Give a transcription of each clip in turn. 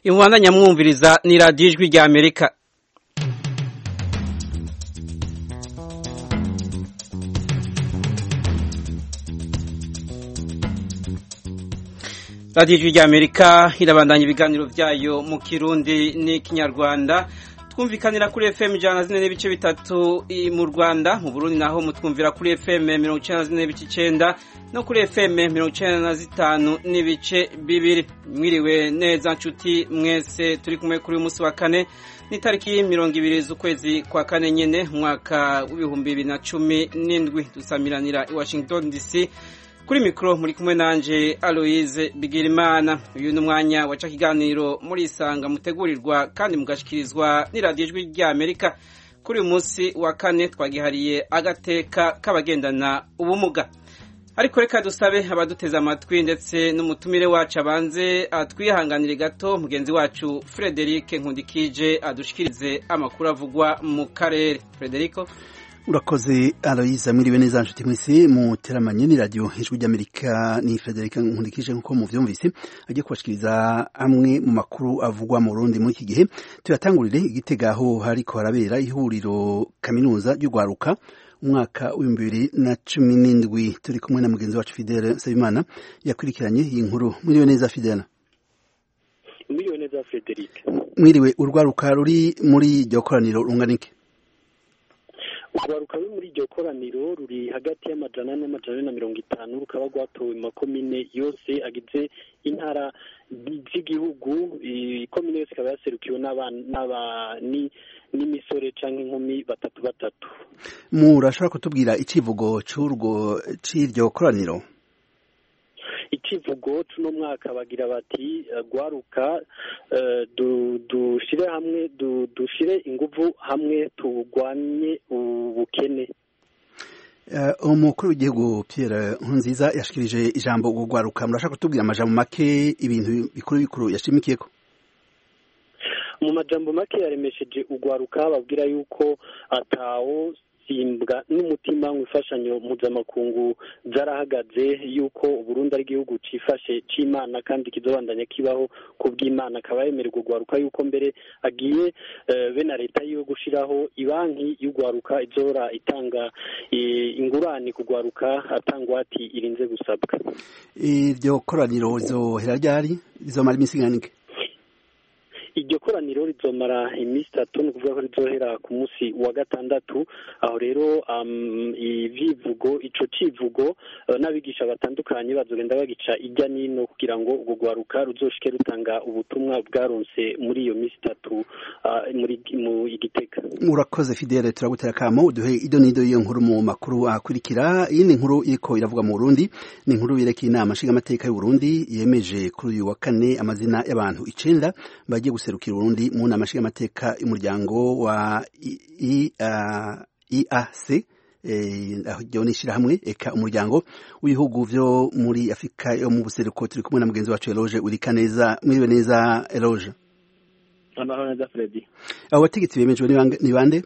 Imubandanya mwumviriza ni radiyo ijwi rya Amerika. Radiyo ijwi rya Amerika irabandanya ibiganiro byayo mu Kirundi n'ikinyarwanda. Twumvikanira kuri FM 104.3 mu Rwanda, mu Burundi naho mutwumvira kuri FM 94.9 no kuri FM 95.2. Mwiriwe neza nshuti mwese, turi kumwe kuri umunsi wa kane ni tariki 20 z'ukwezi kwa kane nyene mwaka w'2017. Dusamiranira i Washington DC. Kuri mikro muri kumwe nanje Aloise Bigirimana. Uyu ni umwanya waca kiganiro muri Isanga mutegurirwa kandi mugashikirizwa ni radiyo ijwi rya Amerika. Kuri uyu munsi wa kane twagihariye agateka k'abagendana ubumuga. Ariko reka dusabe abaduteza amatwi ndetse n'umutumire wacu abanze atwihanganire gato, mugenzi wacu Frederic Nkundikije adushikirize amakuru avugwa mu karere. Frederico. Urakoze Aloise, mwiriwe neza nshuti mwese muteramanye ni radio ijwi ry'Amerika. Ni Frederic Nkundikije nkuko muvyumvise agiye kubashikiriza amwe mu makuru avugwa mu Burundi muri iki gihe. Tuyatangurire Igitega aho hariko harabera ihuriro kaminuza y'ugwaruka umwaka w'2017. Turi kumwe na mugenzi wacu Fidele Nsabimana yakurikiranye iyi nkuru. Mwiriwe neza Fidele. Mwiriwe neza Frederic. Mwiriwe. Urwaruka ruri muri iryo koraniro runganike? Urwaruka muri iryo koraniro ruri hagati y'amajana n'amajana na 50, rukaba rwatowe mu makomine yose agize intara z'igihugu. Ikomine yose ikaba yaserukiwe n'imisore canke inkumi batatu. Murashobora kutubwira icivugo c'iryo koraniro? Ikivugo tuno mwaka bagira bati gwaruka dushire hamwe, dushire inguvu hamwe tugwanye ubukene. Umukuru w'igihugu Pierre Nkurunziza yashikirije ijambo gwaruka. Murashaka kutubwira amajambo make ibintu bikuru yashimikiyeko? Mu majambo make yaremesheje ugwaruka babwira yuko atawo simbwa n'umutima w'imfashanyo mpuzamakungu zarahagaze, yuko Burundi ari igihugu cifashe c'Imana kandi kizobandanya kibaho kubw'Imana. Akaba yemererwa ugwaruka yuko mbere agiye be na leta yo gushiraho ibanki y'ugwaruka izora itanga ingurane kugwaruka atangwati irinze gusabwa. Iryo koraniro rizohera ryari? Rizomara iminsi ingahe? Iryo koraniro rizomara iminsi 3, ni kuvuga ko rizohera ku munsi wa gatandatu. Aho rero ico civugo n'abigisha batandukanye bazogenda bagica ijya nino kugira ngo ubwo gwaruka ruzoshike rutanga ubutumwa bwaronse muri iyo minsi 3 mu Igitega. Urakoze Fidele, turagutera kamo uduhe idonido iyo nkuru mu makuru akurikira. Iyi ni inkuru iriko iravuga mu Burundi, ni inkuru yerekeye inama nshingamateka y'u Burundi yemeje kuri uyu wa kane amazina y'abantu 9 bagiye guserukira Burundi mu nama nshingamateka y'umuryango wa EAC, aho nishira hamwe eka umuryango w'ibihugu vyo muri Afrika yo mu buseruko. Turi kumwe na mugenzi wacu Eloge Urikaneza. Mwiriwe neza Eloge. Amahoro neza Freddy. Abo bategetsi bemejwe ni bande?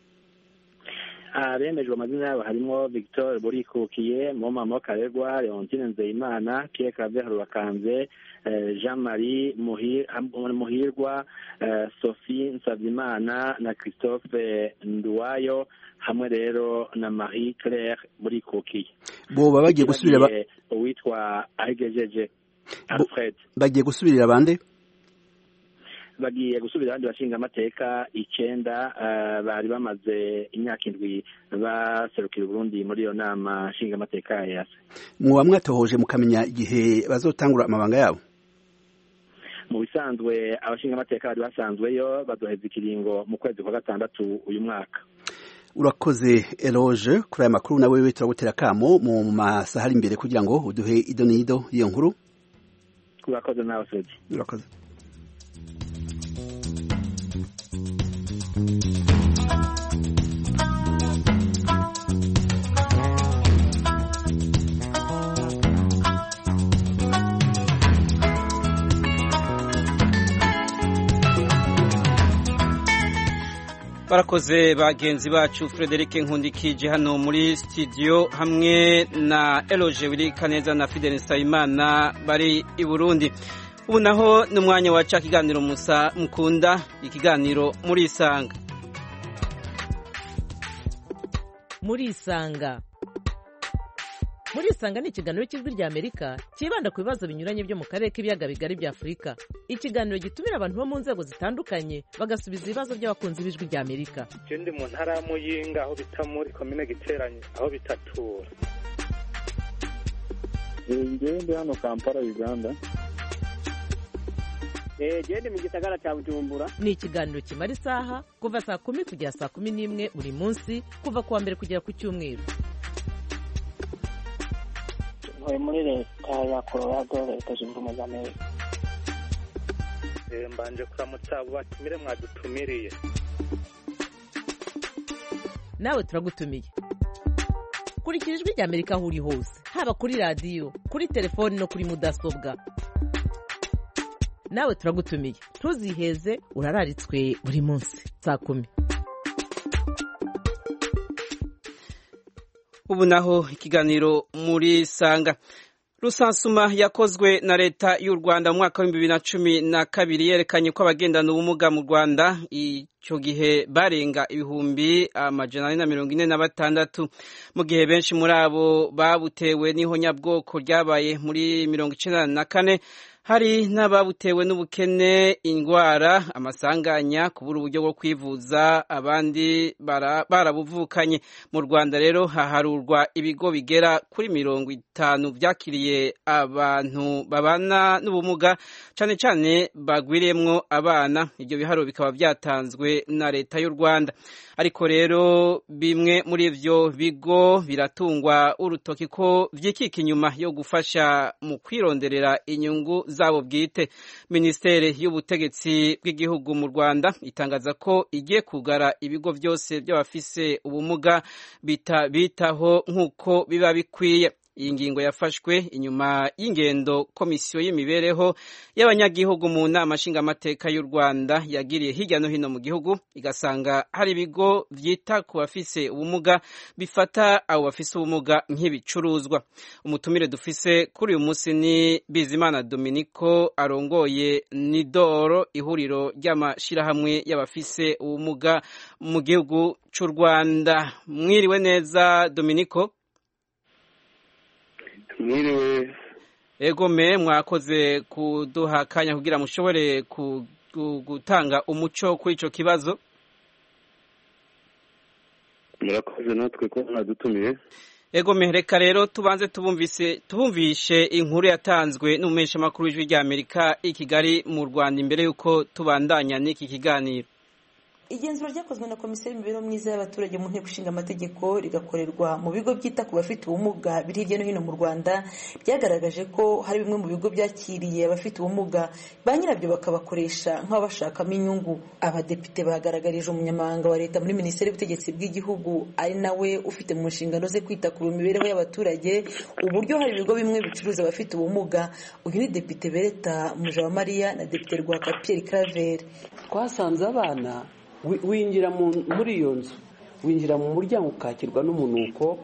Bemejwe amazina yabo harimo Victor Burikukiye, Mama Karegwa, Leontine Nzeyimana, Pierre Claver Rubakanze, Jean-Marie Muhirwa, Sophie Nsavimana na Christophe Nduwayo, hamwe rero na Marie Claire Burikukiye. Bo bagiye gusubira uwitwa Ahigejeje Alfred. Bagiye gusubirira bande? Bagiye gusubira abandi bashinga amateka 9 bari bamaze imyaka 7 baserukira Burundi muri iyo nama nshinga amateka yase. Muba mwatohoje mukamenya igihe bazotangura amabanga yabo? Mu bisanzwe abashinga amateka bari basanzweyo bazoheza ikiringo mu kwezi kwa gatandatu uyu mwaka. Urakoze Eloge kuri aya makuru. Na wewe turagutera kamo mu masaha ari imbere kugira ngo uduhe idonido iyo nkuru. Urakoze nawe Freddy. Urakoze. Barakoze bagenzi bacu Frederic Nkundikije hano muri studio hamwe na Eloge Urikaneza na Fidele Nsabimana bari i Burundi. ubu naho ni umwanya waca ikiganiro musa mukunda ikiganiro muri isanga muri isanga ni ikiganiro cy'ijwi rya Amerika cyibanda ku bibazo binyuranye byo mu karere k'ibiyaga bigari bya Afurika. Ikiganiro gitumira abantu bo mu nzego zitandukanye bagasubiza ibibazo by'abakunzi b'ijwi rya Amerika. Ndi mu ntara ya Muyinga aho bita muri komine Giteranyi aho bitatura. Ndi hano Kampala Uganda. Ndi mu gisagara cya Bujumbura. Ni ikiganiro kimara isaha kuva saa 10 kugera saa 11 buri munsi kuva kuwa mbere kugera ku cyumweru. Muri leta ya Colorado leta zunze ubumwe za Amerika. Mbanje kuramutsa abo batumire mwadutumiriye. Nawe turagutumiye. Kurikira ijwi rya Amerika aho uri hose, haba kuri radio, kuri telefone no kuri mudasobwa. Nawe turagutumiye. Ntuziheze urararitswe buri munsi saa 10. ubu naho ikiganiro muri sanga rusansuma yakozwe na leta y'u Rwanda mu mwaka wa 2012 yerekanye ko abagendana ubumuga mu Rwanda icyo gihe barenga 446 mu gihe benshi muri abo babutewe n'ihonyabwoko ryabaye muri 1994 hari n'ababutewe n'ubukene, indwara, amasanganya, kubura uburyo bwo kwivuza, abandi barabuvukanye. Mu Rwanda rero haharurwa ibigo bigera kuri 50 byakiriye abantu babana n'ubumuga, cyane cyane bagwiriyemwo abana. Ibyo biharuro bikaba byatanzwe na leta y'u Rwanda. Ariko rero bimwe muri ivyo bigo biratungwa urutoki ko vyikika inyuma yo gufasha mu kwironderera inyungu zabo bwite. Ministeri y'ubutegetsi bw'igihugu mu Rwanda itangaza ko igiye kugara ibigo byose by'abafise ubumuga bitaho nk'uko biba bikwiye. Iyi ngingo yafashwe inyuma y'ingendo komisiyo y'imibereho y'abanyagihugu mu nama nshingamateka y'u Rwanda yagiriye hirya no hino mu gihugu, igasanga hari ibigo vyita ku bafise ubumuga bifata abo bafise ubumuga nk'ibicuruzwa. Umutumire dufise kuri uyu munsi ni Bizimana Dominico arongoye Nidoro, ihuriro ry'amashirahamwe y'abafise ubumuga mu gihugu c'u Rwanda. Mwiriwe neza Dominico. Mwiriwe. Ego mwakoze kuduha akanya kugira mushobore gutanga umuco kuri ico kibazo. Murakoze natwe ko mwadutumiye. Ego reka rero tubanze tubumvishe inkuru yatanzwe n'umumenyesha makuru w'ijwi rya Amerika i Kigali mu Rwanda imbere yuko tubandanya n'iki kiganiro. Igenzura ryakozwe na komisiyo y'imibereho myiza y'abaturage mu nteko ishinga amategeko rigakorerwa mu bigo byita ku bafite ubumuga biri hirya no hino mu Rwanda byagaragaje ko hari bimwe mu bigo byakiriye abafite ubumuga ba nyirabyo bakabakoresha nk'abashakamo inyungu. Abadepite bagaragarije umunyamabanga wa leta muri minisiteri y'ubutegetsi bw'igihugu ari nawe ufite mu nshingano ze kwita ku mibereho y'abaturage uburyo hari ibigo bimwe bicuruza abafite ubumuga. Uyu ni Depite Berta Mujawamariya na Depite Rwaka Pierre Claver. Twasanze abana winjira muri iyo nzu, winjira mu muryango ukakirwa n'umunuko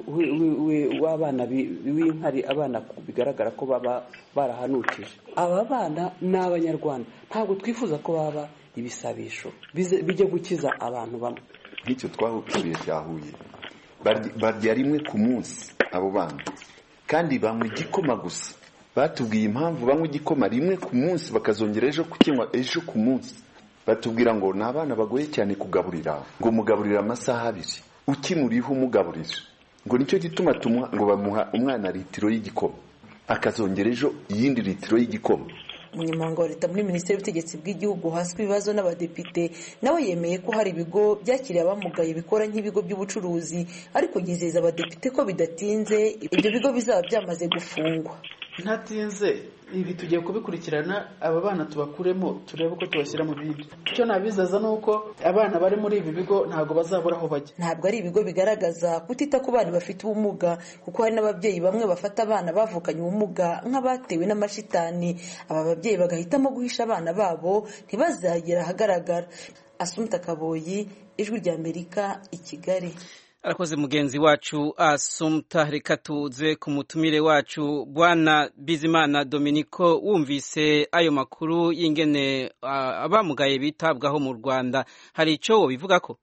w'abana w'inkari, abana bigaragara ko baba barahanukije. Aba bana ni Abanyarwanda, ntabwo twifuza ko baba ibisabisho bijya gukiza abantu bamwe. Nk'icyo twahukiriye cyahuye barya rimwe ku munsi abo bana, kandi banywa igikoma gusa. Batubwiye impamvu banywa igikoma rimwe ku munsi bakazongera ejo kukinywa ejo ku munsi. Batubwira ngo ni abana bagoye cyane kugaburira, ngo mugaburira amasaha 2 ukimuriho umugaburira, ngo nicyo gituma ngo bamuha umwana litiro y'igikoma akazongera ejo iyindi litiro y'igikoma. Umunyamabanga wa leta muri minisiteri y'ubutegetsi bw'igihugu haswe ibibazo n'abadepite nawe yemeye ko hari ibigo byakiriye abamugaye bikora nk'ibigo by'ubucuruzi, ariko yizeza abadepite ko bidatinze ibyo bigo bizaba byamaze gufungwa. Ntatinze ibi tugiye kubikurikirana, aba bana tubakuremo turebe uko tubashyira mu bindi. Icyo nabizaza ni uko abana bari muri ibi bigo ntabwo bazabura aho bajya. Ntabwo ari ibigo bigaragaza kutita ku bana bafite ubumuga, kuko hari n'ababyeyi bamwe bafata abana bavukanye ubumuga nk'abatewe n'amashitani. Aba babyeyi bagahitamo guhisha abana babo ntibazagera ahagaragara. Asumta Kaboyi, Ijwi rya Amerika, i Kigali. arakoze mugenzi wacu Asumta. Reka tuze ku mutumire wacu Bwana Bizimana Dominico, wumvise ayo makuru y'ingene abamugaye bitabwaho mu Rwanda, hari ico wobivugako?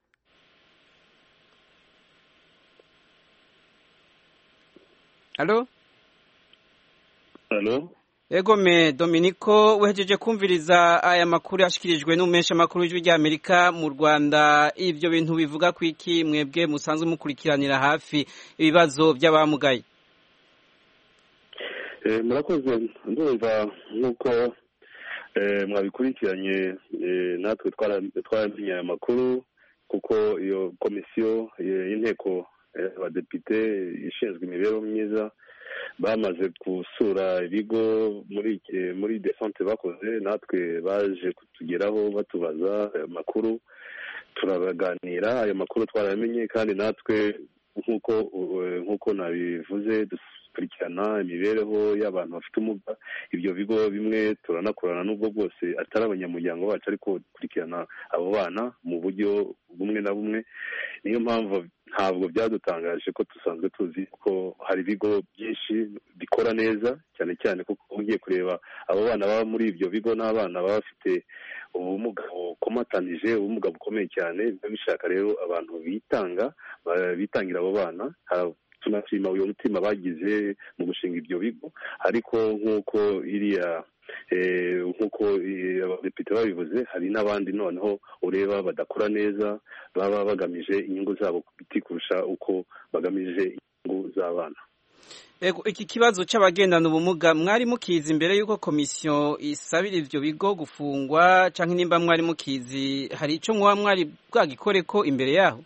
Allo? Allo? Egome Dominico, wehejeje kumviriza aya makuru yashikirijwe n'umesha makuru y'ijwi rya Amerika mu Rwanda, ivyo bintu bivuga ku iki mwebwe musanzwe mukurikiranira hafi ibibazo by'abamugaye? Murakoze, ndumva nk'uko mwabikurikiranye, natwe twaramenye aya makuru kuko iyo komisiyo y'inteko abadepite ishinzwe imibereho myiza bamaze gusura ibigo muri desante bakoze, natwe baje kutugeraho batubaza amakuru, turabaganira, ayo makuru twaramenye, kandi natwe nk'uko nabivuze dukurikirana imibereho y'abantu bafite ubumuga. Ibyo bigo bimwe turanakorana n'ubwo bwose atari abanyamuryango bacu, ariko dukurikirana abo bana mu buryo bumwe na bumwe. Niyo mpamvu ntabwo byadutangaje ko dusanzwe tuzi ko hari ibigo byinshi bikora neza, cyane cyane kuko ugiye kureba abo bana baba muri ibyo bigo n'abana baba bafite ubumuga bukomatanije, ubumuga bukomeye cyane. Biba bishaka rero abantu bitangira abo bana. Tunashima uyu mutima bagize mu gushinga ibyo bigo, ariko nk'uko abadepite babivuze, hari n'abandi noneho ureba badakora neza, baba bagamije inyungu zabo ku biti kurusha uko bagamije inyungu z'abana. Iki kibazo c'abagendana ubumuga mwari mukizi imbere y'uko komisiyo isabira ivyo bigo gufungwa, canke nimba mwari mukizi hari ico mwari bwagikoreko imbere yaho?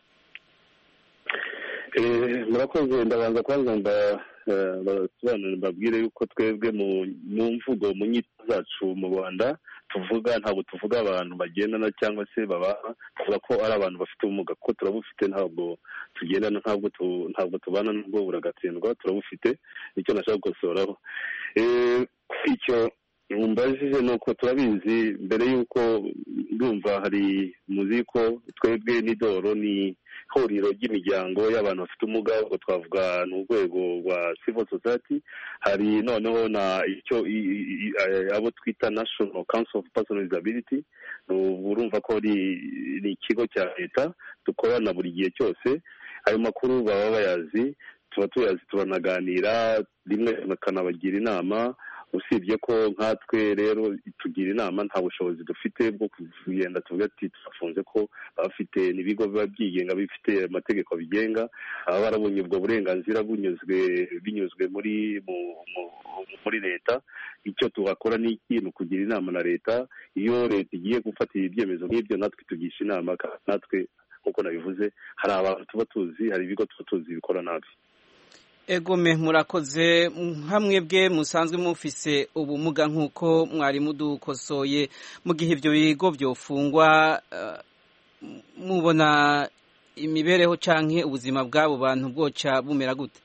Murakoze, ndabanza kwanza mbabwire yuko twebwe mu mvugo, mu nyito zacu mu Rwanda ntabwo tuvuga abantu bagendana cyangwa se babaha, tuvuga ko ari abantu bafite ubumuga, kuko turabufite, ntabwo tugendana, ntabwo tubana nubwo buragatsindwa, turabufite. Nicyo nashaka gukosoraho. Icyo mumbajije ni uko turabizi mbere y'uko ndumva hari muziko twebwe n'idoro ni ihuriro ry'imiryango y'abantu bafite ubumuga, ubwo twavuga ni urwego rwa civil society. Hari noneho na icyo abo twita National Council of Persons with Disability. Urumva ko ni ikigo cya leta dukorana buri gihe cyose. Ayo makuru baba bayazi, tuba tuyazi, turanaganira, rimwe bakanabagira inama. Usibye ko nkatwe rero tugira inama, nta bushobozi dufite bwo kugenda tuvuga ati turafunze, ko abafite n'ibigo biba byigenga bifite amategeko bigenga, aba barabonye ubwo burenganzira binyuzwe muri leta. Icyo tubakora ni ikintu kugira inama na leta. Iyo leta igiye gufatira ibyemezo nk'ibyo, natwe tugisha inama. Natwe nk'uko nabivuze, hari abantu tuba tuzi, hari ibigo tuba tuzi bikora nabi. Egome, murakoze. Hamwe bwe musanzwe mufise ubumuga nk'uko mwari mudukosoye, mu gihe ibyo bigo byofungwa, mubona imibereho canke ubuzima bw'abo bantu bwoca bumera gute?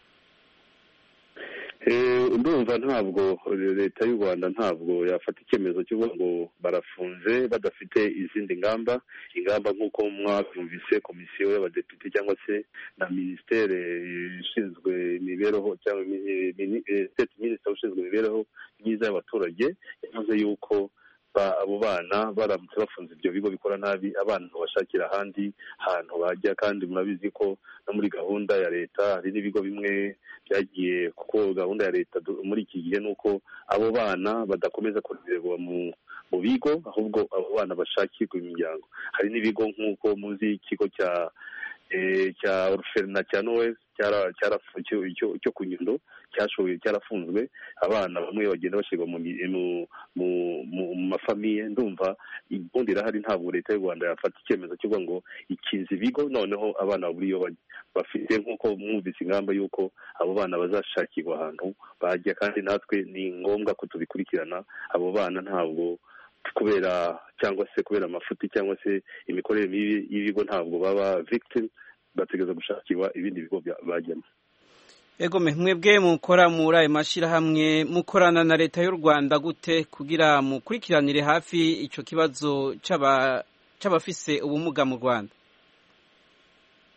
Ndumva ntabwo leta y'u Rwanda ntabwo yafata icyemezo cyo ngo barafunze badafite izindi ngamba nk'uko mwabyumvise komisiyo y'abadepite cyangwa se na ministere ishinzwe imibereho cyangwa state minister ushinzwe imibereho myiza y'abaturage yavuze yuko abo bana baramutse bafunze ibyo bigo bikora nabi, abana bashakira ahandi hantu bajya. Kandi murabizi ko no muri gahunda ya leta hari n'ibigo bimwe byagiye, kuko gahunda ya leta muri iki gihe ni uko abo bana badakomeza kurererwa mu bigo, ahubwo abo bana bashakirwa imiryango. Hari n'ibigo nk'uko muzi ikigo cya Orphelin cya Noel cyo ku Nyundo cyarafunzwe, abana bamwe bagenda bashyirwa mu mafamiye. Ndumva ibundi irahari, ntabwo leta y'u Rwanda yafata icyemezo cy'uko ngo ikiza ibigo noneho abana buriyo bafite, nk'uko mwumvise ingamba y'uko abo bana bazashakirwa ahantu bajya. Kandi natwe ni ngombwa ko tubikurikirana abo bana, ntabwo kubera amafuti cyangwa se imikorere mibi y'ibigo ntabwo baba victim, bategereza gushakirwa ibindi bigo bajyamo. Egome, mwebwe mukora muri ayo mashyirahamwe, mukorana na leta y'u Rwanda gute kugira mukurikiranire hafi icyo kibazo c'abafise ubumuga mu Rwanda?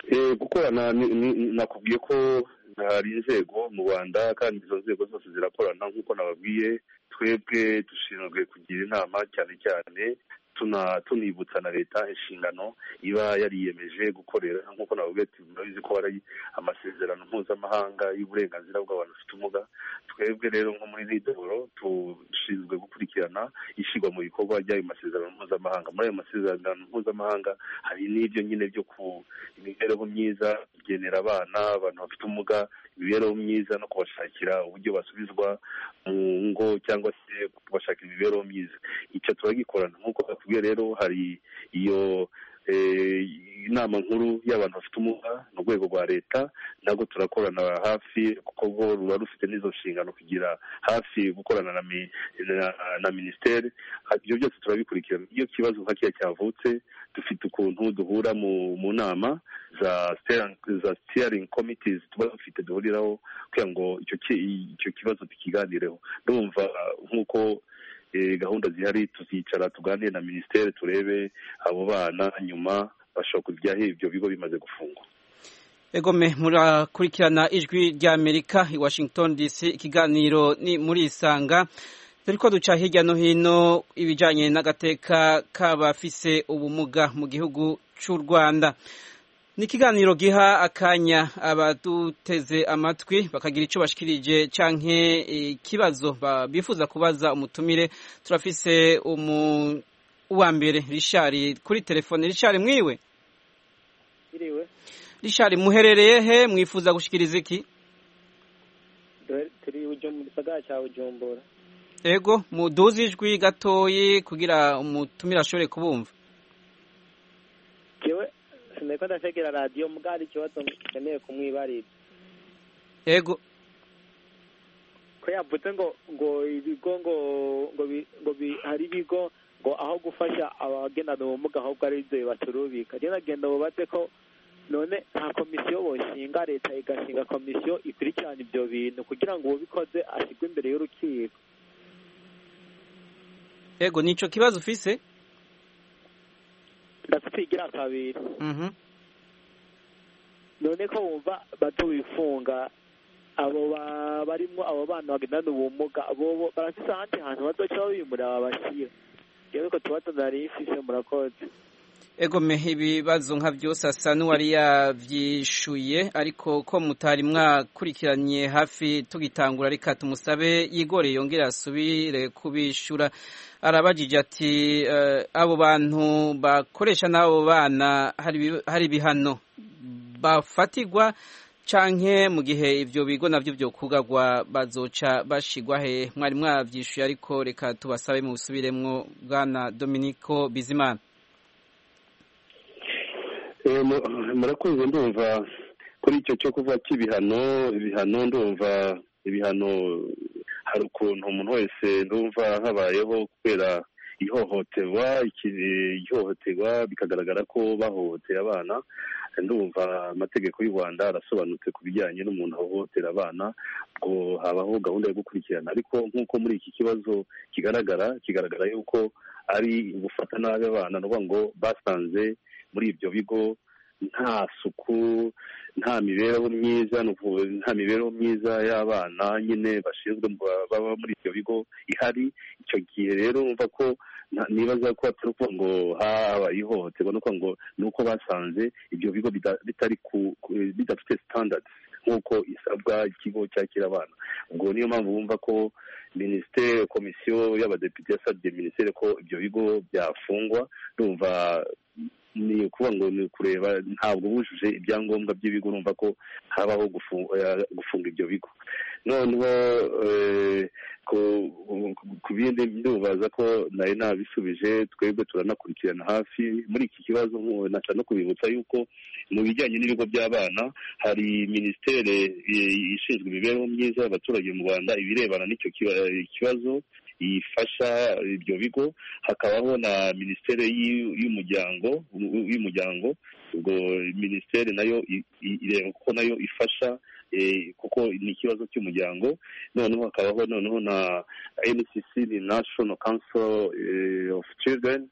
gukorana nakubwiye ko hari inzego mu Rwanda kandi izo nzego zose zirakorana nk'uko nababwiye. Twebwe dushinzwe kugira inama cyane cyane tunibutsa na leta inshingano iba yariyemeje gukorera nk'uko nababwiye. Murabizi ko hari amasezerano mpuzamahanga y'uburenganzira bw'abantu bafite ubumuga. Twebwe rero nko muri Nidoro dushinzwe gukurikirana ishyirwa mu bikorwa ry'ayo masezerano mpuzamahanga. Muri ayo masezerano mpuzamahanga hari n'ibyo nyine byo ku imibereho myiza, kugenera abana abantu bafite ubumuga imibereho myiza no kubashakira uburyo basubizwa mu ngo cyangwa se kubashakira imibereho myiza. Icyo turagikorana nk'uko batubwiye. Rero hari iyo inama nkuru y'abantu bafite ubumuga mu rwego rwa leta, nabwo turakorana hafi kuko rwo ruba rufite n'izo nshingano kugira hafi gukorana na minisiteri. Ibyo byose turabikurikirana. Iyo kibazo nka kiya cyavutse dufite ukuntu duhura mu nama za steering committees tuba dufite duhuriraho kugira ngo icyo kibazo tukiganireho. Ndumva nk'uko gahunda zihari tuzicara tuganire na minisiteri turebe abo bana nyuma bashobora kujyaho ibyo bigo bimaze gufungwa. Egome murakurikirana ijwi rya Amerika i Washington DC. Ikiganiro ni muri Isanga. Turiko duca hirya no hino ibijanye n'agateka k'abafise ubumuga mu gihugu cy'u Rwanda. Ni ikiganiro giha akanya abaduteze amatwi bakagira icyo bashikirije canke ikibazo bifuza kubaza umutumire. Turafise uwa mbere Richard kuri telefone. Richard mwiwe? Iriwe. Richard muherereye he, mwifuza gushikiriza iki? Turi mu gisagara cya Bujumbura. Ego muduze ijwi gatoyi kugira umutumire ashobore kubumva. Jewe sineko ndashegera radio mugari ikibazo nkeneye kumwibarira. Ego ko yavuze ngo ibigo ngo hari ibigo ngo aho gufasha abagendana ubumuga ahubwo ari byo baturubika. Je nagenda bubaze ko none nta komisiyo boshinga, leta igashinga komisiyo ikurikirana ibyo bintu kugira ngo ubikoze ashigwe imbere y'urukiko. Ego nico kibazo ufise? Ndafitigira kabiri. None ko wumva batubifunga abo barimo abo bana bagendana ubumuga abo barafise ahandi hantu bazoca babimura babashira. Rero ko tubazo nari ifise murakoze. Ego ibibazo nka byose asa n'uwari yavyishuye, ariko ko mutari mwakurikiranye hafi tugitangura reka tumusabe Igore yongera asubire kubishura. Arabajije ati abo bantu bakoresha n'abo bana hari bihano bafatigwa canke mu gihe ivyo bigo navyo byo kugagwa bazoca bashigwa he? Mwari mwavyishuye ariko reka tubasabe mu busubiremwo Bwana Dominico Bizimana. Murakoze. Ndumva kuri icyo cyo kuva ibihano ndumva ibihano hari ukuntu umuntu wese ndumva habayeho kubera ihohoterwa bikagaragara ko bahohoteye abana. Ndumva amategeko y'u Rwanda arasobanutse ku bijyanye n'umuntu ahohotera abana, ngo habaho gahunda yo gukurikirana. Ariko nk'uko muri iki kibazo kigaragara yuko ari gufata nabi abana, no ngo basanze muri ibyo bigo nta suku, nta mibereho myiza y'abana nyine bashinzwe baba muri ibyo bigo ihari. Icyo gihe rero umva ko nibaza ko atari ukuvuga ngo habaye ihohoterwa, ni uko basanze ibyo bigo bidafite standards nk'uko isabwa ikigo cyakira abana. Ubwo niyo mpamvu bumva ko komisiyo y'abadepite yasabye minisiteri ko ibyo bigo byafungwa. Ndumva ni ukuvuga ngo ni kureba ntabwo bujuje ibyangombwa by'ibigo, numva ko habaho gufunga ibyo bigo. Noneho ku bindi ndubaza ko nari nabisubije. Twebwe turanakurikirana hafi muri iki kibazo. Nasa no kubibutsa yuko mu bijyanye n'ibigo by'abana hari minisiteri ishinzwe imibereho myiza y'abaturage mu Rwanda, ibirebana n'icyo kibazo ifasha ibyo bigo. Hakabaho na minisiteri y'umuryango. Ubwo minisiteri nayo ireba ko nayo ifasha kuko ni ikibazo cy'umuryango. Noneho hakabaho noneho na NCC, ni National Council of Children,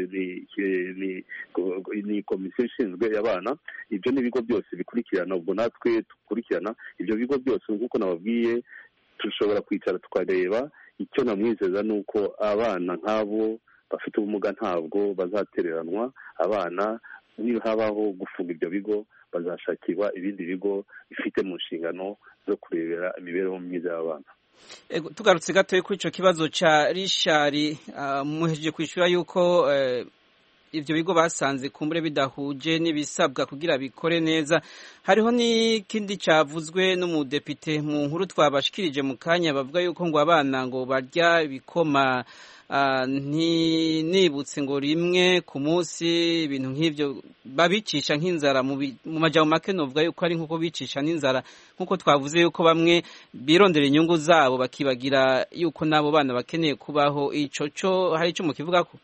ni komisiyo ishinzwe abana. Ibyo ni ibigo byose bikurikirana, ubwo natwe dukurikirana ibyo bigo byose. nk'uko nababwiye, dushobora kwicara tukareba. Icyo namwizeza ni uko abana nk'abo bafite ubumuga ntabwo bazatereranwa. Abana niba habaho gufunga ibyo bigo, bazashakirwa ibindi bigo bifite mu nshingano zo kurebera imibereho myiza y'abana. Tugarutse gatoya kuri icyo kibazo cya Richard, muhejeje kwishyura yuko ibyo bigo basanze kumbure bidahuje n'ibisabwa kugira bikore neza. Hariho n'ikindi cyavuzwe n'umudepite mu nkuru twabashikirije mu kanya, bavuga yuko ngo abana ngo barya ibikoma nibutse ngo rimwe ku munsi, ibintu nk'ibyo babicisha nk'inzara. mu majambo make novuga yuko ari nk'uko bicisha n'inzara, nk'uko twavuze yuko bamwe birondera inyungu zabo bakibagira yuko n'abo bana bakeneye kubaho. Ico cyo hari icyo mukivugako?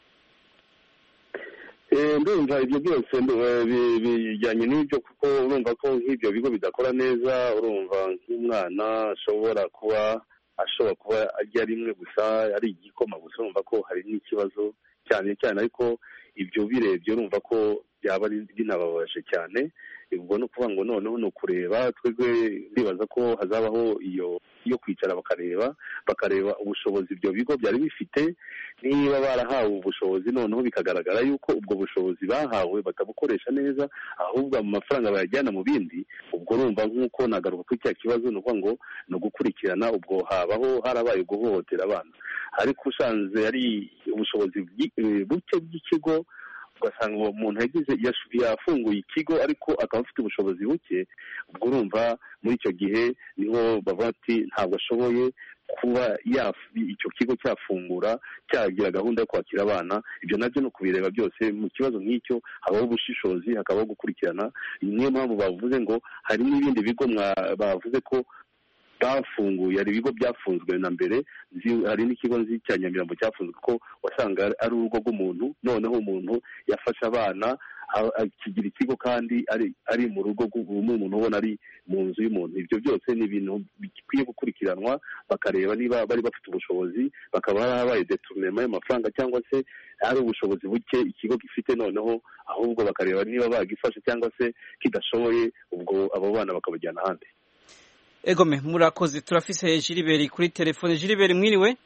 Ndumva ibyo byose bijyanye n'ibyo, kuko urumva ko nk'ibyo bigo bidakora neza. Urumva nk'umwana ashobora kuba arya rimwe gusa, ari igikoma gusa, urumva ko hari n'ikibazo cyane cyane. Ariko ibyo birebye urumva ko byaba binababaje cyane. Ubwo ni ukuvuga ngo noneho ni ukureba, twebwe ndibaza ko hazabaho iyo kwicara bakareba ubushobozi ibyo bigo byari bifite. Niba barahawe ubushobozi, noneho bikagaragara yuko ubwo bushobozi bahawe batabukoresha neza, ahubwo amafaranga bayajyana mu bindi, ubwo urumva nk'uko nagaruka kuri cya kibazo, ni ukuvuga ngo ni ugukurikirana. Ubwo harabaye guhohotera abana. Ariko usanze ari ubushobozi buke bw'ikigo, ugasanga uwo muntu yafunguye ikigo ariko akaba afite ubushobozi buke, ubwo urumva muri icyo gihe niho bavuga ati ntabwo ashoboye kuba icyo kigo cyafungura, cyagira gahunda yo kwakira abana. Ibyo nabyo ni ukubireba byose. Mu kibazo nk'icyo habaho ubushishozi, hakabaho gukurikirana. Niyo mpamvu bavuze ngo hari n'ibindi bigo bavuze ko bafunguye, hari ibigo byafunzwe na mbere. Hari n'ikigo nzi cya Nyamirambo cyafunzwe ko wasanga ari urugo rw'umuntu, noneho umuntu yafashe abana akigira ikigo kandi ari mu rugo rw'umuntu, ubona ari mu nzu y'umuntu. Ibyo byose ni ibintu bikwiye gukurikiranwa, bakareba niba bari bafite ubushobozi, bakaba harabaye detournement y'amafaranga, cyangwa se hari ubushobozi buke ikigo gifite, noneho ahubwo bakareba niba bagifashe cyangwa se kidashoboye, ubwo abo bana bakabajyana ahandi. Egome, murakoze. Turafise Gilbert kuri telefone. Gilbert, mwiriwe?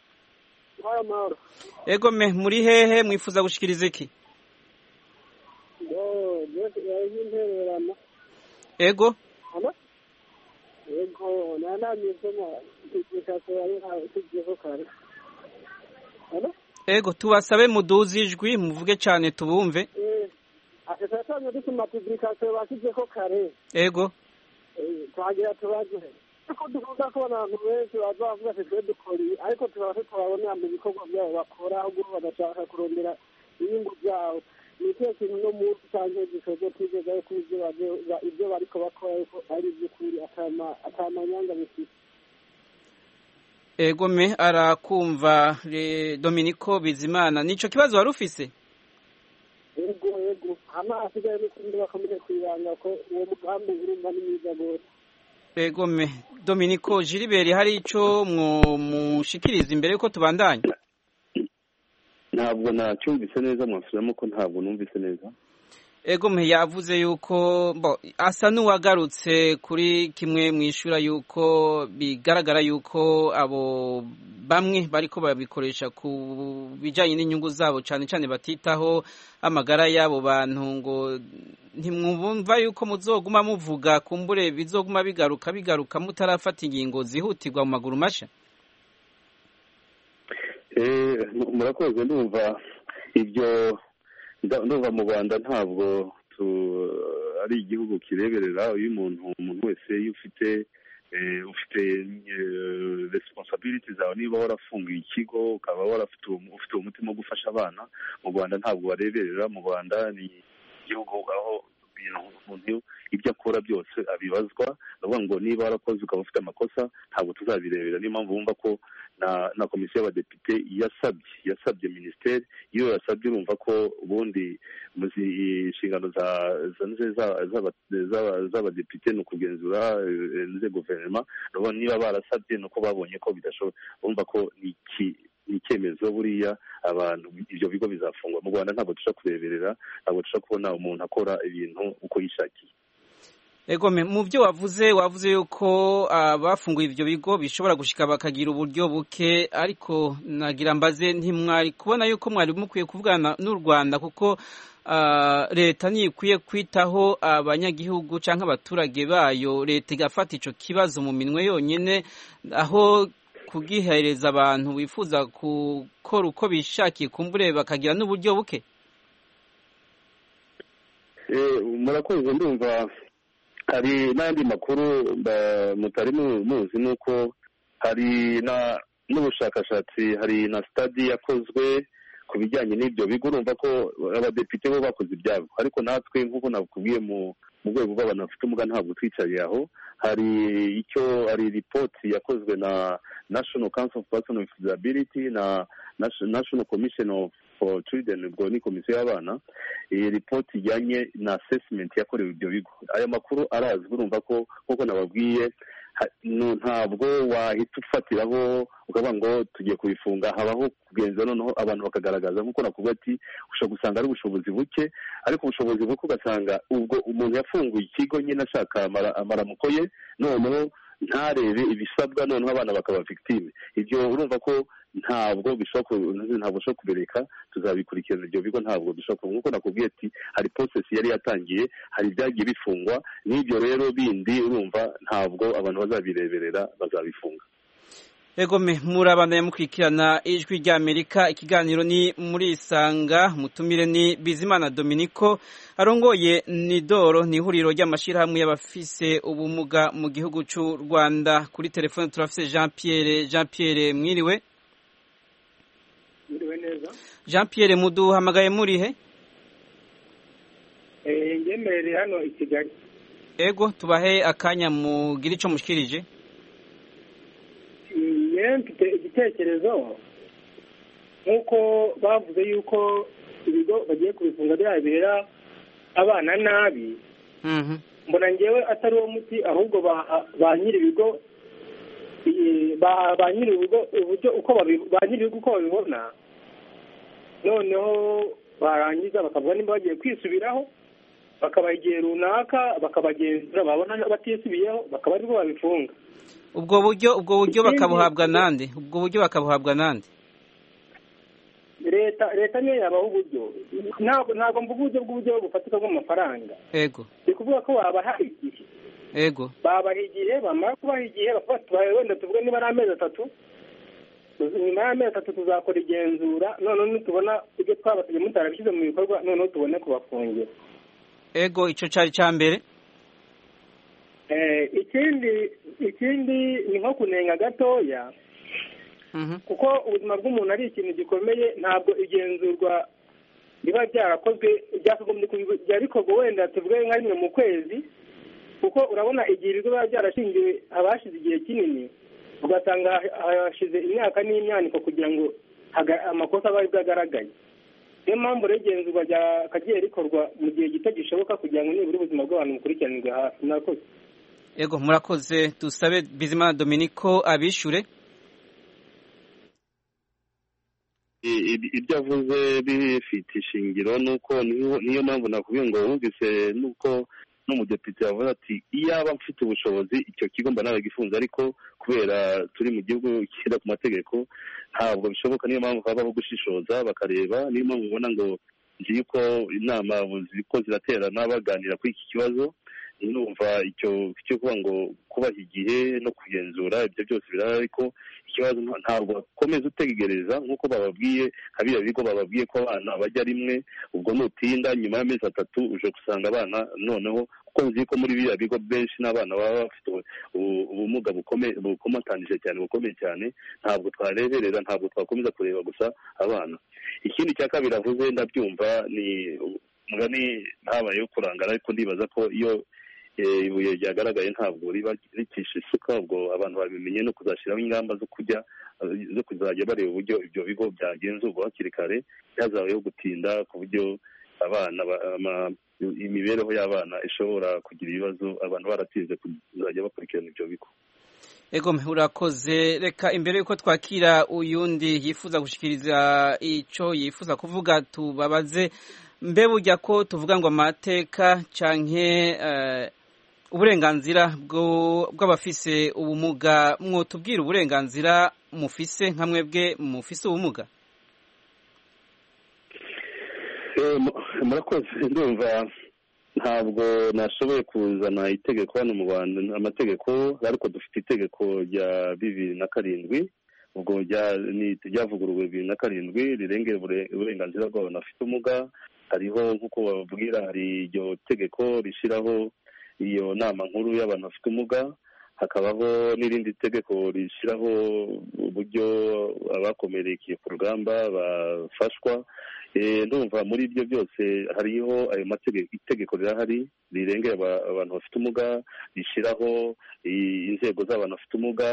Egome, muri hehe? Mwifuza gushikiriza iki? Ego? Ego, tubasabe muduze ijwi, muvuge cyane tubumve. Ego. Twagira tubaze ko dukunda kubona abantu benshi bavuga ati twe dukori, ariko turabona mu bikorwa byabo bakora, ahubwo bagashaka kurondera inyungu byabo. Ni cyo kintu no mu cyangwa gisozo twigeza ko ibyo bariko bakora ari by'ukuri atamanyanga bifite. Egome, arakumva. Dominico Bizimana, nico kibazo wari ufise? Ego asigaye n'ukundi bakomeye kwibanga ko uwo mugambi urumva ni mwiza gose. Egome, Dominico, Gilbert, hari ico mushikiriza imbere yuko tubandanya? Ntabwo nacyumvise neza, mwasubiramo ko ntabwo numvise neza. Egome yavuze yuko asa n'uwagarutse kuri kimwe mwishura, yuko bigaragara yuko abo bamwe bariko babikoresha ku bijanye n'inyungu zabo, cyane cyane batitaho amagara y'abo bantu. Ngo ntimwumva yuko muzoguma muvuga, kumbure bizoguma bigaruka mutarafata ingingo zihutirwa mu maguru masha? Murakoze. Ndumva ibyo, ndumva mu Rwanda ntabwo ari igihugu kireberera. Uyu umuntu wese iyo ufite responsibility zawe, niba warafunguye ikigo ukaba ufite umutima wo gufasha abana, mu Rwanda ntabwo bareberera. Mu Rwanda ni igihugu aho umuntu ibyo akora byose abibazwa. Ndavuga ngo niba warakoze ukaba ufite amakosa ntabwo tuzabirebera. Niyo mpamvu bumva ko na komisiyo y'abadepite yasabye minisiteri. Iyo yasabye urumva ko ubundi mu inshingano z'abadepite ni ukugenzura guverinoma. Niba barasabye ni uko babonye ko bidashoboka. Bumva ko ni icyemezo buriya abantu ibyo bigo bizafungwa. Mu Rwanda ntabwo dushobora kureberera, ntabwo dushobora kubona umuntu akora ibintu uko yishakiye. Egome, mu byo wavuze yuko abafunguye ibyo bigo bishobora gushika bakagira uburyo buke, ariko nagira mbaze ntimwari kubona yuko mwari mukwiye kuvugana n'u Rwanda, kuko leta niyo ikwiye kwitaho abanyagihugu cyangwa abaturage bayo. Leta igafata ico kibazo mu minwe yonyene, aho kugihereza abantu bifuza gukora uko bishakiye kumbure bakagira n'uburyo buke. Murakoze. Ndumva hari n'andi makuru mutari muzi, nuko hari n'ubushakashatsi, hari na study yakozwe ku bijyanye n'ibyo bigo. Urumva ko abadepite bo bakoze ibyabo, ariko natwe nk'uko nakubwiye mu rwego rw'abantu bafite ubumuga ntabwo twicariye aho. Hari ripoti yakozwe na National Council of Persons with Disability na National Commission for Children, ubwo ni komisiyo y'abana. Iyi ripoti ijyanye na assessment yakorewe ibyo bigo. Aya makuru arazwi. Urumva ko nk'uko nababwiye ntabwo wahita ufatiraho ukavuga ngo tugiye kubifunga. Habaho kugenzura, noneho abantu bakagaragaza nk'uko nakubwira ati ushobora gusanga ari ubushobozi buke, ariko ubushobozi buke ugasanga ubwo umuntu yafunguye ikigo nyine ashaka amaramuko ye, noneho ntarebe ibisabwa, noneho abana bakaba victime. Ibyo urumva ko ntabwo bishobora kubireka. Tuzabikurikirana ibyo bigo, ntabwo dushobora, nk'uko nakubwiye ati hari process yari yatangiye, hari ibyagiye bifungwa. N'ibyo rero bindi urumva ntabwo abantu bazabireberera, bazabifunga. Egome, murabandanya mukurikirana Ijwi ry'Amerika. Ikiganiro ni muri Isanga. Mutumire ni Bizimana Dominico, arongoye Nidoro, ni ihuriro ry'amashirahamwe y'abafise ubumuga mu gihugu cy'u Rwanda. Kuri telefone turafise Jean Pierre, mwiriwe? Mwiriwe neza. Jean Pierre, muduhamagaye murihe? Ngemerere hano i Kigali. Ego, tubahe akanya mugira ico mushikirije. Mfite igitekerezo, nk'uko bavuze yuko ibigo bagiye kubifunga byabera abana nabi. Mbona ngewe atari uwo muti, ahubwo ba nyiri ibigo uburyo uko babibona, noneho barangiza bakavuga nimba bagiye kwisubiraho, bakabaha igihe runaka, bakabagenzura, babona batisubiyeho bakaba aribwo babifunga. Ubwo buryo bakabuhabwa nande? Leta niyo yabaho uburyo. Ntabwo mvuga uburyo bufatika bw'amafaranga. Ego. Ni kuvuga ko babaha igihe. Ego. Babaha igihe, bamara kubaha igihe, wenda tuvuge niba ari amezi 3. Nyuma y'amezi 3 tuzakora igenzura, noneho nitubona ibyo twabategeye mutarabishyize mu bikorwa, noneho tubone kubafungira. Ego, ico cari ca mbere. Ikindi ni nko kunenga gatoya, kuko ubuzima bw'umuntu ari ikintu gikomeye. Ntabwo igenzurwa riba ryarakozwe ryakagombye bikorwa wenda tuvuge nka rimwe mu kwezi, kuko urabona igihe ibigo biba byarashingiwe abashize igihe kinini, ugasanga hashize imyaka n'imyaniko kugira ngo amakosa aba aribwo agaragaye. Niyo mpamvu rero igenzurwa ryakagiye rikorwa mu gihe gito gishoboka, kugira ngo nibura ubuzima bw'abantu bukurikiranirwe hafi. Murakoze. Ego, murakoze. Dusabe Bizimana Dominico abishure. Ibyo avuze bifite ishingiro, nuko niyo mpamvu nakubwiye ngo wumvise nuko n'umudepite yavuze ati iyaba mfite ubushobozi icyo kigo mba naragifunze, ariko kubera turi mu gihugu kishyira ku mategeko ntabwo bishoboka. Niyo mpamvu habaho gushishoza bakareba. Niyo mpamvu ubona ngo ngiye ko inama ziko ziraterana baganira kuri iki kibazo. Numva icyo kuvuga ngo kubaha igihe no kugenzura ibyo byose birahari, ariko ikibazo ntabwo bakomeza utegereza nk'uko bababwiye. Habira bigo bababwiye ko abana bajya rimwe, ubwo nutinda nyuma y'amezi 3 uje gusanga abana, noneho kuko nzi ko muri biriya bigo benshi n'abana baba bafite ubumuga bukomatanije cyane, bukomeye cyane. Ntabwo twareberera, ntabwo twakomeza kureba gusa abana. Ikindi cya kabiri avuze ndabyumva, ni mugani ntabayeho kurangara, ariko ndibaza ko iyo ibuye ryagaragaye ntabwo riba ricisha isuka, ubwo abantu babimenye no kuzashyiraho ingamba zo kuzajya bareba uburyo ibyo bigo byagenzurwa hakiri kare, byazabayeho gutinda ku buryo abana imibereho y'abana ishobora kugira ibibazo, abantu baratinze kuzajya bakurikirana ibyo bigo. Ego urakoze. Reka imbere yuko twakira uyundi yifuza gushikiriza ico yifuza kuvuga, tubabaze mbe burya ko tuvuga ngo amateka canke uburenganzira bw'abafise ubumuga, mwotubwira uburenganzira mufise nka mwebwe mufise ubumuga? Murakoze. Ndumva ntabwo nashoboye kuzana itegeko hano mu Rwanda, amategeko, ariko dufite itegeko rya 2007, ubwo ryavuguruwe 2007 rirengera uburenganzira bw'abantu bafite ubumuga. Hariho nk'uko bababwira, hari iryo tegeko rishyiraho iyo nama nkuru y'abantu bafite ubumuga, hakabaho n'irindi tegeko rishyiraho uburyo abakomerekeye ku rugamba bafashwa. Ndumva muri ibyo byose hariho ayo mategeko, itegeko rirahari rirengera abantu bafite ubumuga, rishyiraho inzego z'abantu bafite ubumuga.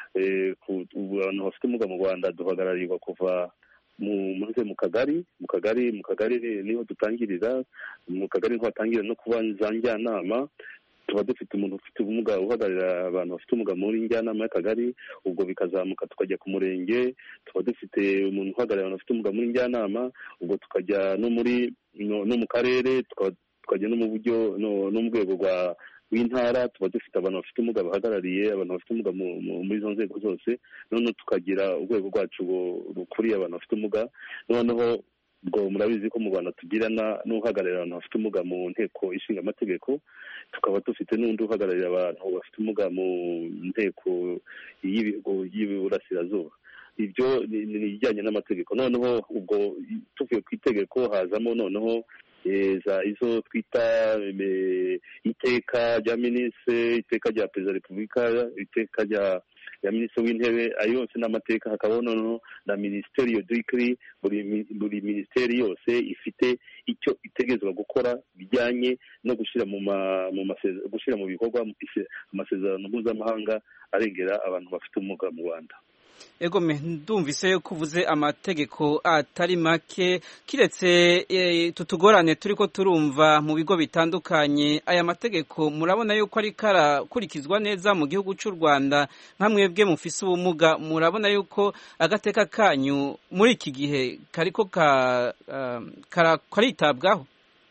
Abantu bafite ubumuga mu Rwanda duhagararirwa kuva mu kagari niho dutangirira, mu kagari niho hatangirira no kuba za njyanama. Tuba dufite umuntu ufite ubumuga uhagararira abantu bafite ubumuga muri njyanama y'akagari, ubwo bikazamuka tukajya ku murenge. Tuba dufite umuntu uhagararira abantu bafite ubumuga muri njyanama, ubwo tukajya no mu karere, tukajya no mu buryo no mu rwego w'intara. Tuba dufite abantu bafite ubumuga bahagarariye abantu bafite ubumuga muri izo nzego zose, noneho tukagira urwego rwacu rukuriye abantu bafite ubumuga. Noneho ubwo murabizi ko mu Rwanda tugirana n'uhagararira abantu bafite ubumuga mu nteko ishinga amategeko, tukaba dufite n'undi uhagararira abantu bafite ubumuga mu nteko y'iburasirazuba. Ibyo ni ibijyanye n'amategeko. Noneho ubwo tuvuye ku itegeko hazamo noneho izo twita iteka rya minisitiri, iteka rya perezida wa repubulika, iteka rya minisitiri w'intebe. Ayo yose n'amateka. hakabaho noneho na minisiteri decree. buri minisiteri yose ifite icyo itegerezwa gukora bijyanye no gushyira mu bikorwa amasezerano mpuzamahanga arengera abantu bafite ubumuga mu Rwanda. Ego ndumvise ko uvuze amategeko atari make, kiretse tutugorane turiko turumva mu bigo bitandukanye. Aya mategeko murabona yuko ari karakurikizwa neza mu gihugu cy'u Rwanda? Nka mwebwe mufise ubumuga, murabona yuko agateka kanyu muri iki gihe kariko karitabwaho?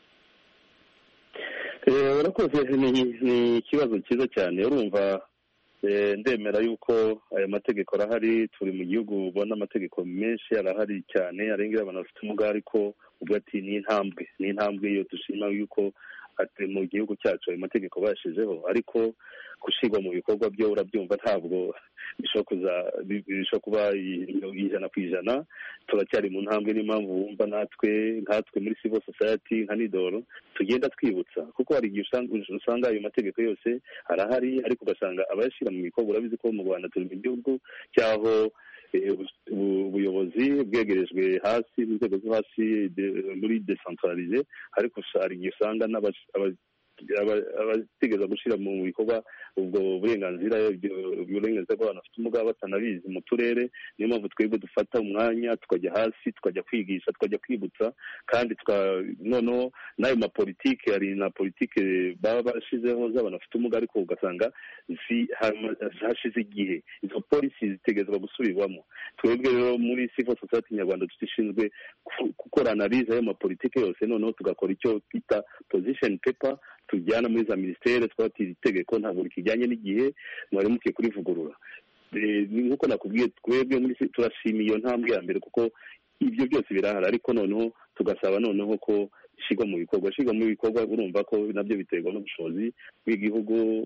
Urakoze. Ni ikibazo cyiza cyane. Urumva, ndemera yuko aya mategeko arahari. Turi mu gihugu ubona amategeko menshi arahari cyane arengera abantu bafite ubumuga, ariko ubwo ati ni intambwe iyo dushima yuko mu gihugu cyacu ayo mategeko bayashyizeho, ariko gushyirwa mu bikorwa byo urabyumva ntabwo bishobora kuba 100%. Turacyari mu ntambwe. n'impamvu wumva nkatwe muri civil society nka Nidoro tugenda twibutsa, kuko hari igihe usanga ayo mategeko yose arahari, ariko ugasanga abayashyira mu bikorwa. Urabizi ko mu Rwanda turi mu gihugu cyaho ubuyobozi bwegerejwe hasi, inzego zo hasi muri decentralize, ariko hari igihe usanga abategereza gushyira mu bikorwa ubwo burenganzira bw'abantu bafite ubumuga batanabizi mu turere. Niyo mpamvu twebwe dufata umwanya tukajya hasi, tukajya kwigisha, tukajya kwibutsa, kandi noneho n'ayo mapolitike, hari na politike baba bashizeho z'abantu bafite ubumuga, ariko ugasanga hashize igihe izo polisi zitegerezwa gusubirwamo. Twebwe rero muri civil society nyarwanda dushinzwe gukora analize y'ayo mapolitike yose, noneho tugakora icyo twita position paper tujyana muri za minisiteri. Twatira itegeko ntabwo rikijyanye n'igihe, mwari mukwiye kurivugurura. Nk'uko nakubwiye, twebwe muri turashimiye iyo ntambwe ya mbere, kuko ibyo byose birahari, ariko noneho tugasaba noneho ko ishyirwa mu bikorwa. Urumva ko nabyo biterwa n'ubushobozi bw'igihugu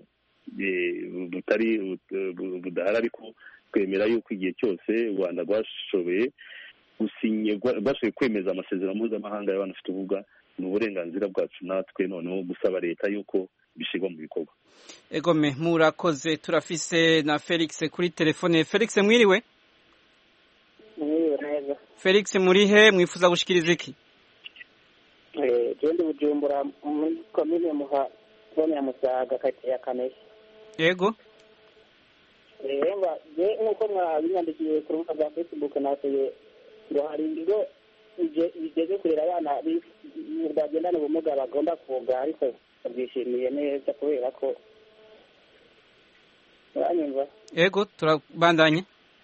budahari, ariko twemera yuko igihe cyose u Rwanda rwashoboye kwemeza amasezerano mpuzamahanga y'abantu bafite ubumuga, ni uburenganzira bwacu natwe noneho gusaba leta yuko bishyirwa mu bikorwa. Egome murakoze. Turafise na Felix kuri telefone. Felix mwiriwe? Mwiriwe neza. Felix muri he, mwifuza gushikiriza iki? Jendi Bujumbura muri komine Muha zone ya Musaga kati ya Kaneshi. Yego. Nk'uko mwabinyandikiye ku rubuga rwa Facebook nasuye ngo hari ibigo bigeze kurera abana bagendana ubumuga bagomba kuga ariko babyishimiye neza kubera ko uranyumva. Yego turabandanye.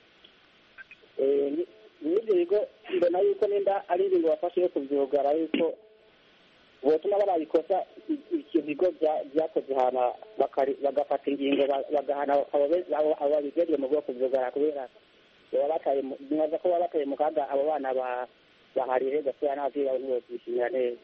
N'ibyo bigo mbona yuko nimba ari ibintu bafashe yo kubyugara yuko botuma barabikosa ibyo bigo byakoze hana bagafata ingingo bagahana abo babigejwe mu bwoko byugara kubera nibaza ko baba bataye mu kaga abo bana bahariye gasubira n'ababyeyi babo ntibazishimira neza.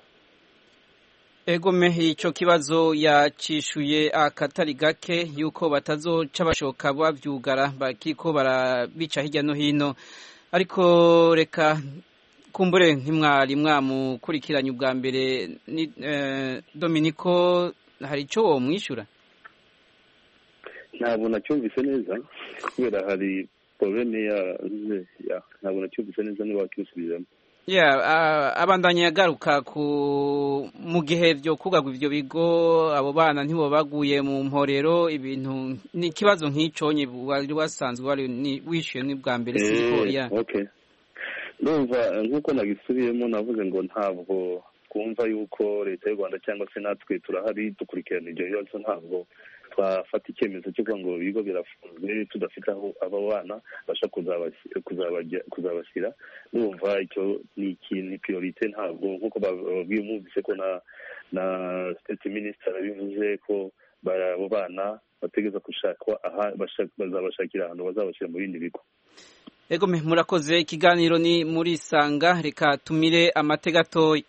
Egome icyo kibazo yacishuye akatari gake yuko batazoca bashoka bavyugara bakiko barabica hirya no hino, ariko reka kumbure ntimwari mwamukurikiranye ubwa mbere ni Dominico, hari icyo wo mwishura? Ntabwo nacyumvise neza kubera hari probleme ya ntabwo nacyumvise neza niba wakisubiramo. Abandanya yagaruka mu gihe byo kugagwa ivyo bigo abo bana ntibo baguye mu mporero, ibintu ni kibazo nk'iconye wari wasanzwe wari wishuye ni bwa mbere siko ya. Okay. Ndumva nkuko nagisubiyemo navuze ngo ntabwo kumva yuko leta y'u Rwanda cyangwa se natwe turahari dukurikirana ibyo bibazo, ntabwo twafata icyemezo cyo ngo ibigo birafunzwe tudafite aho abo bana basha kuzabashyira. Ndumva icyo ni ikintu priorite, ntabwo nkuko babwiye mwumvise ko na state minister bivuze ko abo bana bategeza gushakwa bazabashakira ahantu bazabashyira mu bindi bigo. Egome murakoze, ikiganiro ni muri Sanga, reka tumire amategatoyi.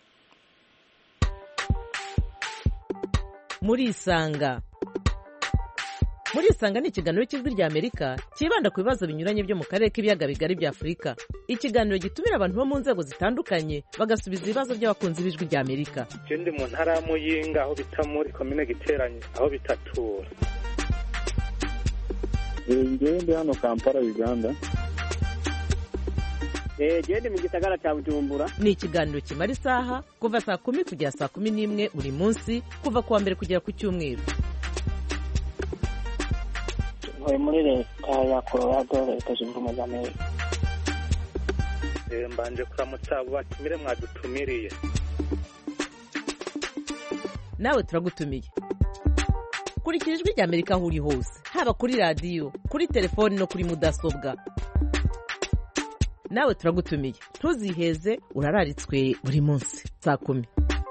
Muri Sanga ni ikiganiro cy'ijwi rya Amerika kibanda ku bibazo binyuranye byo mu karere k'ibiyaga bigari bya Afurika. Ikiganiro gitumira abantu bo mu nzego zitandukanye bagasubiza ibibazo by'abakunzi b'ijwi rya Amerika. Jendi mu ntara ya Muyinga aho bita muri komine Giteranye aho bitatura. Ngende hano Kampala Uganda. Jendi mu gisagara cya Bujumbura. Ni ikiganiro kimara isaha kuva saa 10 kugera saa 11 buri munsi kuva kuwa mbere kugera ku cyumweru. Muri leta ya Colorado leta zunze ubumwe za Amerika. Mbanje kuramutsa batumire mwadutumiriye. Nawe turagutumiye. Kurikira ijwi rya Amerika aho uri hose, haba kuri radio, kuri telefone no kuri mudasobwa. Nawe turagutumiye, ntuziheze, urararitswe buri munsi saa 10.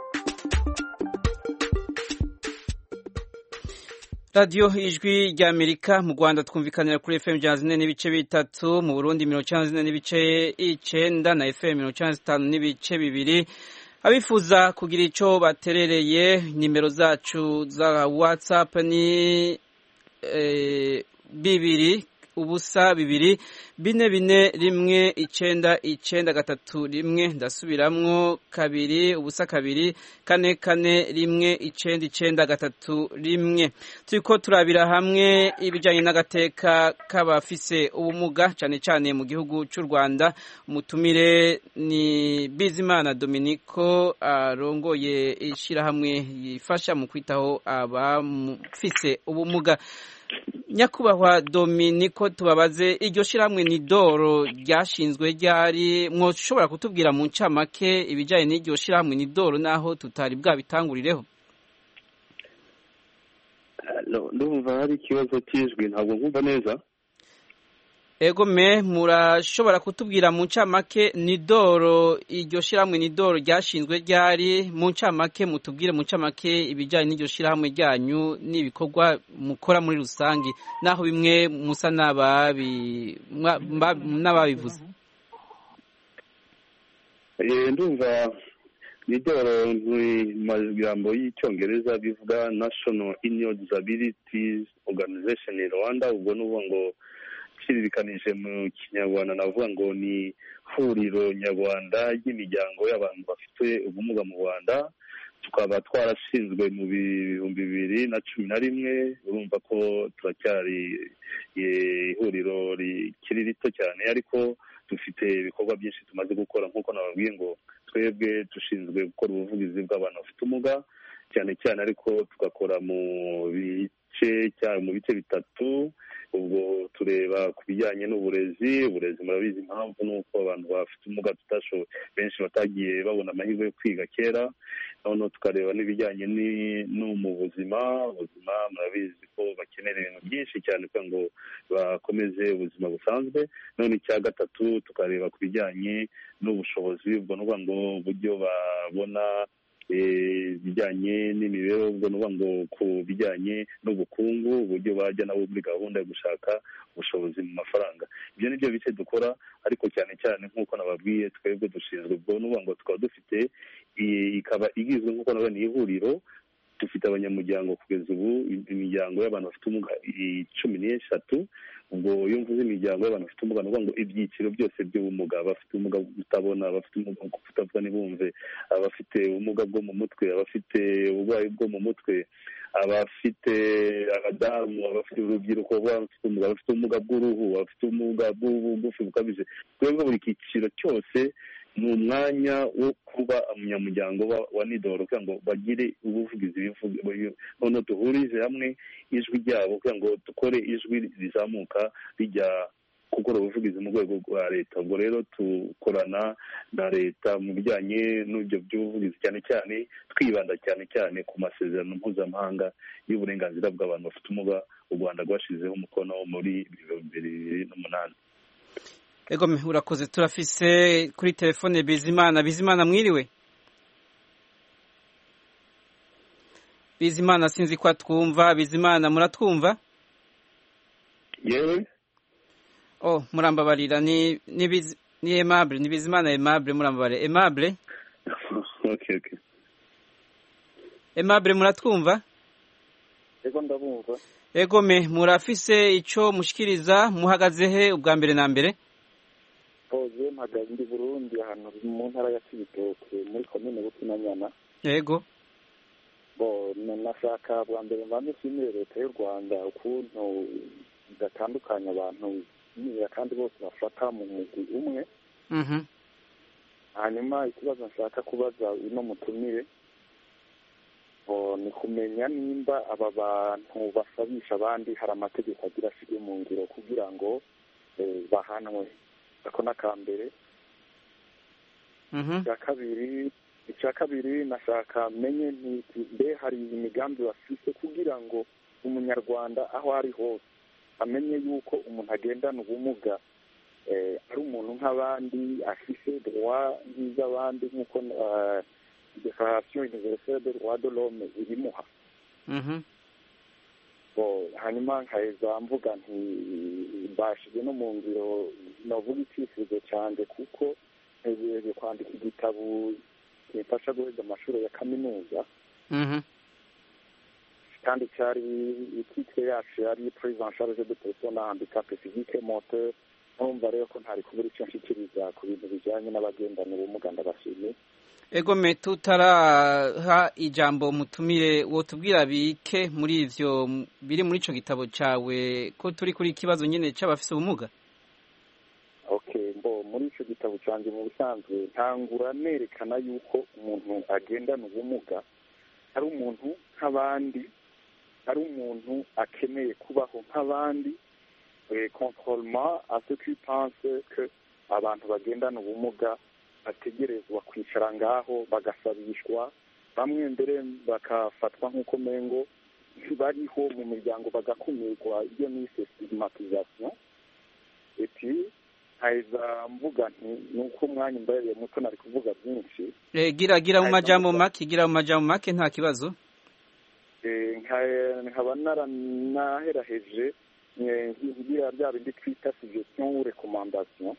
Radio ijwi rya Amerika mu Rwanda twumvikanira kuri FM 4 n'ibice bitatu, mu Burundi 94 n'ibice 9 na FM 95 n'ibice 2. Abifuza kugira ico baterereye, nimero zacu za WhatsApp ni 2 ubusa 2 441 ndasubiramwo 2 ubusa 2 441 turiko turabira hamwe ibijanye n'agateka k'abafise ubumuga cyane cyane mu gihugu cy'u Rwanda. Umutumire ni Bizimana Dominico arongoye ishirahamwe yifasha mu kwitaho abafise ubumuga. Nyakubahwa Dominico, tubabaze iryo shiramwe ni doro ryashinzwe ryari, mwoshobora kutubwira mu ncamake ibijanye n'iryo shiramwe ni doro naho tutari bwabitangurireho? Ndumva hari ikibazo cy'ijwi ntabwo nkumva neza. Egome murashobora kutubwira mu ncamake ni doro, iryo shiramwe ni doro ryashinzwe ryari, mu ncamake mutubwire mu ncamake ibijanye n'iryo shiramwe ryanyu n'ibikorwa mukora muri rusangi naho bimwe musa n'ababivuze. Ndumva ni doro mu magambo y'icyongereza bivuga National Union Disabilities Organization in Rwanda, ubwo n'uvuga ngo kirikanije mu Kinyarwanda navuga ngo ni huriro nyarwanda ry'imiryango y'abantu bafite ubumuga mu Rwanda. Tukaba twarashinzwe mu 2011. Urumva ko turacyari ihuriro rikiri rito cyane, ariko dufite ibikorwa byinshi tumaze gukora. Nk'uko nababwiye ngo twebwe dushinzwe gukora ubuvugizi bw'abantu bafite ubumuga cyane cyane, ariko tugakora mu bice bitatu. ubwo tureba ku bijyanye n'uburezi. Murabizi impamvu ni uko abantu bafite ubumuga benshi batagiye babona amahirwe yo kwiga kera. noneho tukareba n'ibijyanye no mu buzima. Murabizi ko bakenera ibintu byinshi cyane kugira ngo bakomeze ubuzima busanzwe. none icya gatatu tukareba ku bijyanye n'ubushobozi, ubwo ni ukuvuga ngo uburyo babona bijyanye n'imibereho, ubwo ni ukuvuga ngo ku bijyanye n'ubukungu, uburyo bajya nabo muri gahunda yo gushaka ubushobozi mu mafaranga. Ibyo ni byo bice dukora, ariko cyane cyane nk'uko nababwiye twebwe dushinzwe, ubwo ni ukuvuga ngo tukaba dufite, ikaba igizwe nk'uko nabonye ihuriro. Dufite abanyamuryango kugeza ubu, imiryango y'abantu bafite ubumuga 13. ubwo iyo mvuze imiryango y'abantu bafite ubumuga ni ukuvuga ngo ibyiciro byose by'ubumuga, abafite ubumuga bwo kutabona, abafite ubumuga bwo kutavuga ntibumve, abafite ubumuga bwo mu mutwe, abafite uburwayi bwo mu mutwe, abafite abadamu, abafite urubyiruko, abafite ubumuga bw'uruhu, abafite ubumuga bw'ubugufi bukabije. Twebwe buri cyiciro cyose ni umwanya wo kuba umunyamuryango wa NIDOR kugira ngo bagire ubuvugizi, noneho duhurize hamwe ijwi ryabo kugira ngo dukore ijwi rizamuka rijya gukora ubuvugizi mu rwego rwa leta. ubwo rero dukorana na leta mu bijyanye n'ibyo by'ubuvugizi, cyane cyane twibanda cyane cyane ku masezerano mpuzamahanga y'uburenganzira bw'abantu bafite ubumuga u Rwanda rwashyizeho umukono muri 2008. Ego urakoze. Turafise kuri telefone Bizimana. Mwiriwe Bizimana, sinzi ko twumva. Bizimana, muratwumva? Yewe. Murambabarira, ni Aimable, ni Bizimana Aimable, murambabarira. Aimable. Okay. Aimable, muratwumva? Ego ndabumva. Ego murafise ico mushikiriza, muhagaze he ubwa mbere na mbere? Oje mpagaze ndi Burundi, ahantu mu ntara ya Cibitoke muri komine Bukinanyana. Yego. Nashaka bwa mbere mbanze nshimire leta y'u Rwanda ukuntu idatandukanya abantu kandi bose bafata mu mugwi umwe. Hanyuma ikibazo nshaka kubaza uno mutumire ni kumenya nimba aba bantu basabisha abandi hari amategeko agira ashirwe mu ngiro kugira ngo bahanwe. Ako nakambere. Icya kabiri nashaka menye mbe hari imigambi bafise kugira ngo umunyarwanda aho ari hose amenye yuko umuntu agendana ubumuga ari umuntu nk'abandi, afise droit nk'iz'abandi nk'uko Declaration universelle des droits de l'homme ibimuha. Hanyuma nkaheza mvuga nti mbashije no mu ngiro navuga icyifuzo cyanjye kuko ntegereje kwandika igitabo kimfasha guheza amashuri ya kaminuza. kandi cyari ikipe yacu yari prise en charge de personnes handicapées physiques et moteur. Numva rero ko ntari kubura icyo nshikiriza ku bintu bijyanye n'abagendana ubumuga ndabashimiye. Ego tutaraha ijambo mutumire wotubwira bike muri ivyo biri muri ico gitabo cawe ko turi kuri ikibazo nyene c'abafise ubumuga. Okay, muri ico gitabo canje mu bisanzwe ntangura nerekana yuko umuntu agendana ubumuga ari umuntu nk'abandi, ari umuntu akeneye kubaho nk'abandi, contrairement à ceux qui pensent que abantu bagendana ubumuga bategerezwa kwicara ngaho bagasabishwa, bamwe mbere bakafatwa nk'uko mengo bariho mu miryango bagakumirwa, iyo ni stigmatisation. Et puis haiza mvuga nti nuko umwanya mbaye muto nari kuvuga byinshi. Gira mu majambo make nta kibazo. Nkaba naheraheje ngira bya bindi twita suggestion ou recommandation.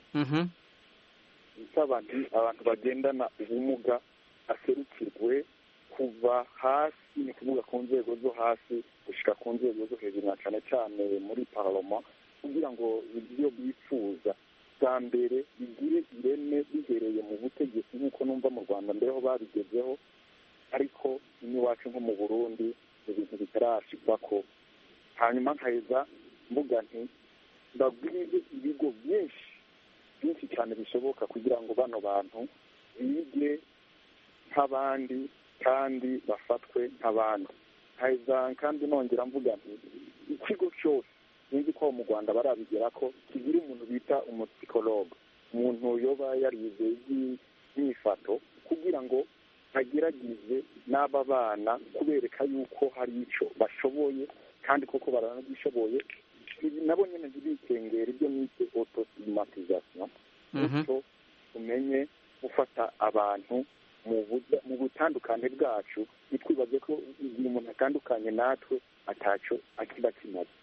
Abantu bagendana ubumuga aserukirwe kuva hasi, ni kuvuga ku nzego zo hasi gushika ku nzego zo hejuru, na cyane cyane muri parlement, kugira ngo ibyo bifuza bwa mbere bigire ireme bihereye mu butegetsi nk'uko numva mu Rwanda mbere ho babigezeho, ariko iwacu nko mu Burundi ibintu bitarashirwako. Hanyuma nkaheza mvuga nti ndabwire ibigo byinshi cyane bishoboka kugira ngo bano bantu bige nk'abandi kandi bafatwe nk'abandi. haheza kandi nongera mvuga nti ikigo cyose sinzi ko mu Rwanda barabigera ko kigira umuntu bita umupsikologe, umuntu yoba yarize imyifato kugira ngo ageragize n'aba bana kubereka yuko hari icyo bashoboye kandi koko baranagishoboye, nabo nyine ntibikengera ibyo mwite autostigmatisation. bityo tumenye gufata abantu mu butandukane bwacu, ntitwibaze ko igihe umuntu atandukanye natwe ataco akiba kimaze.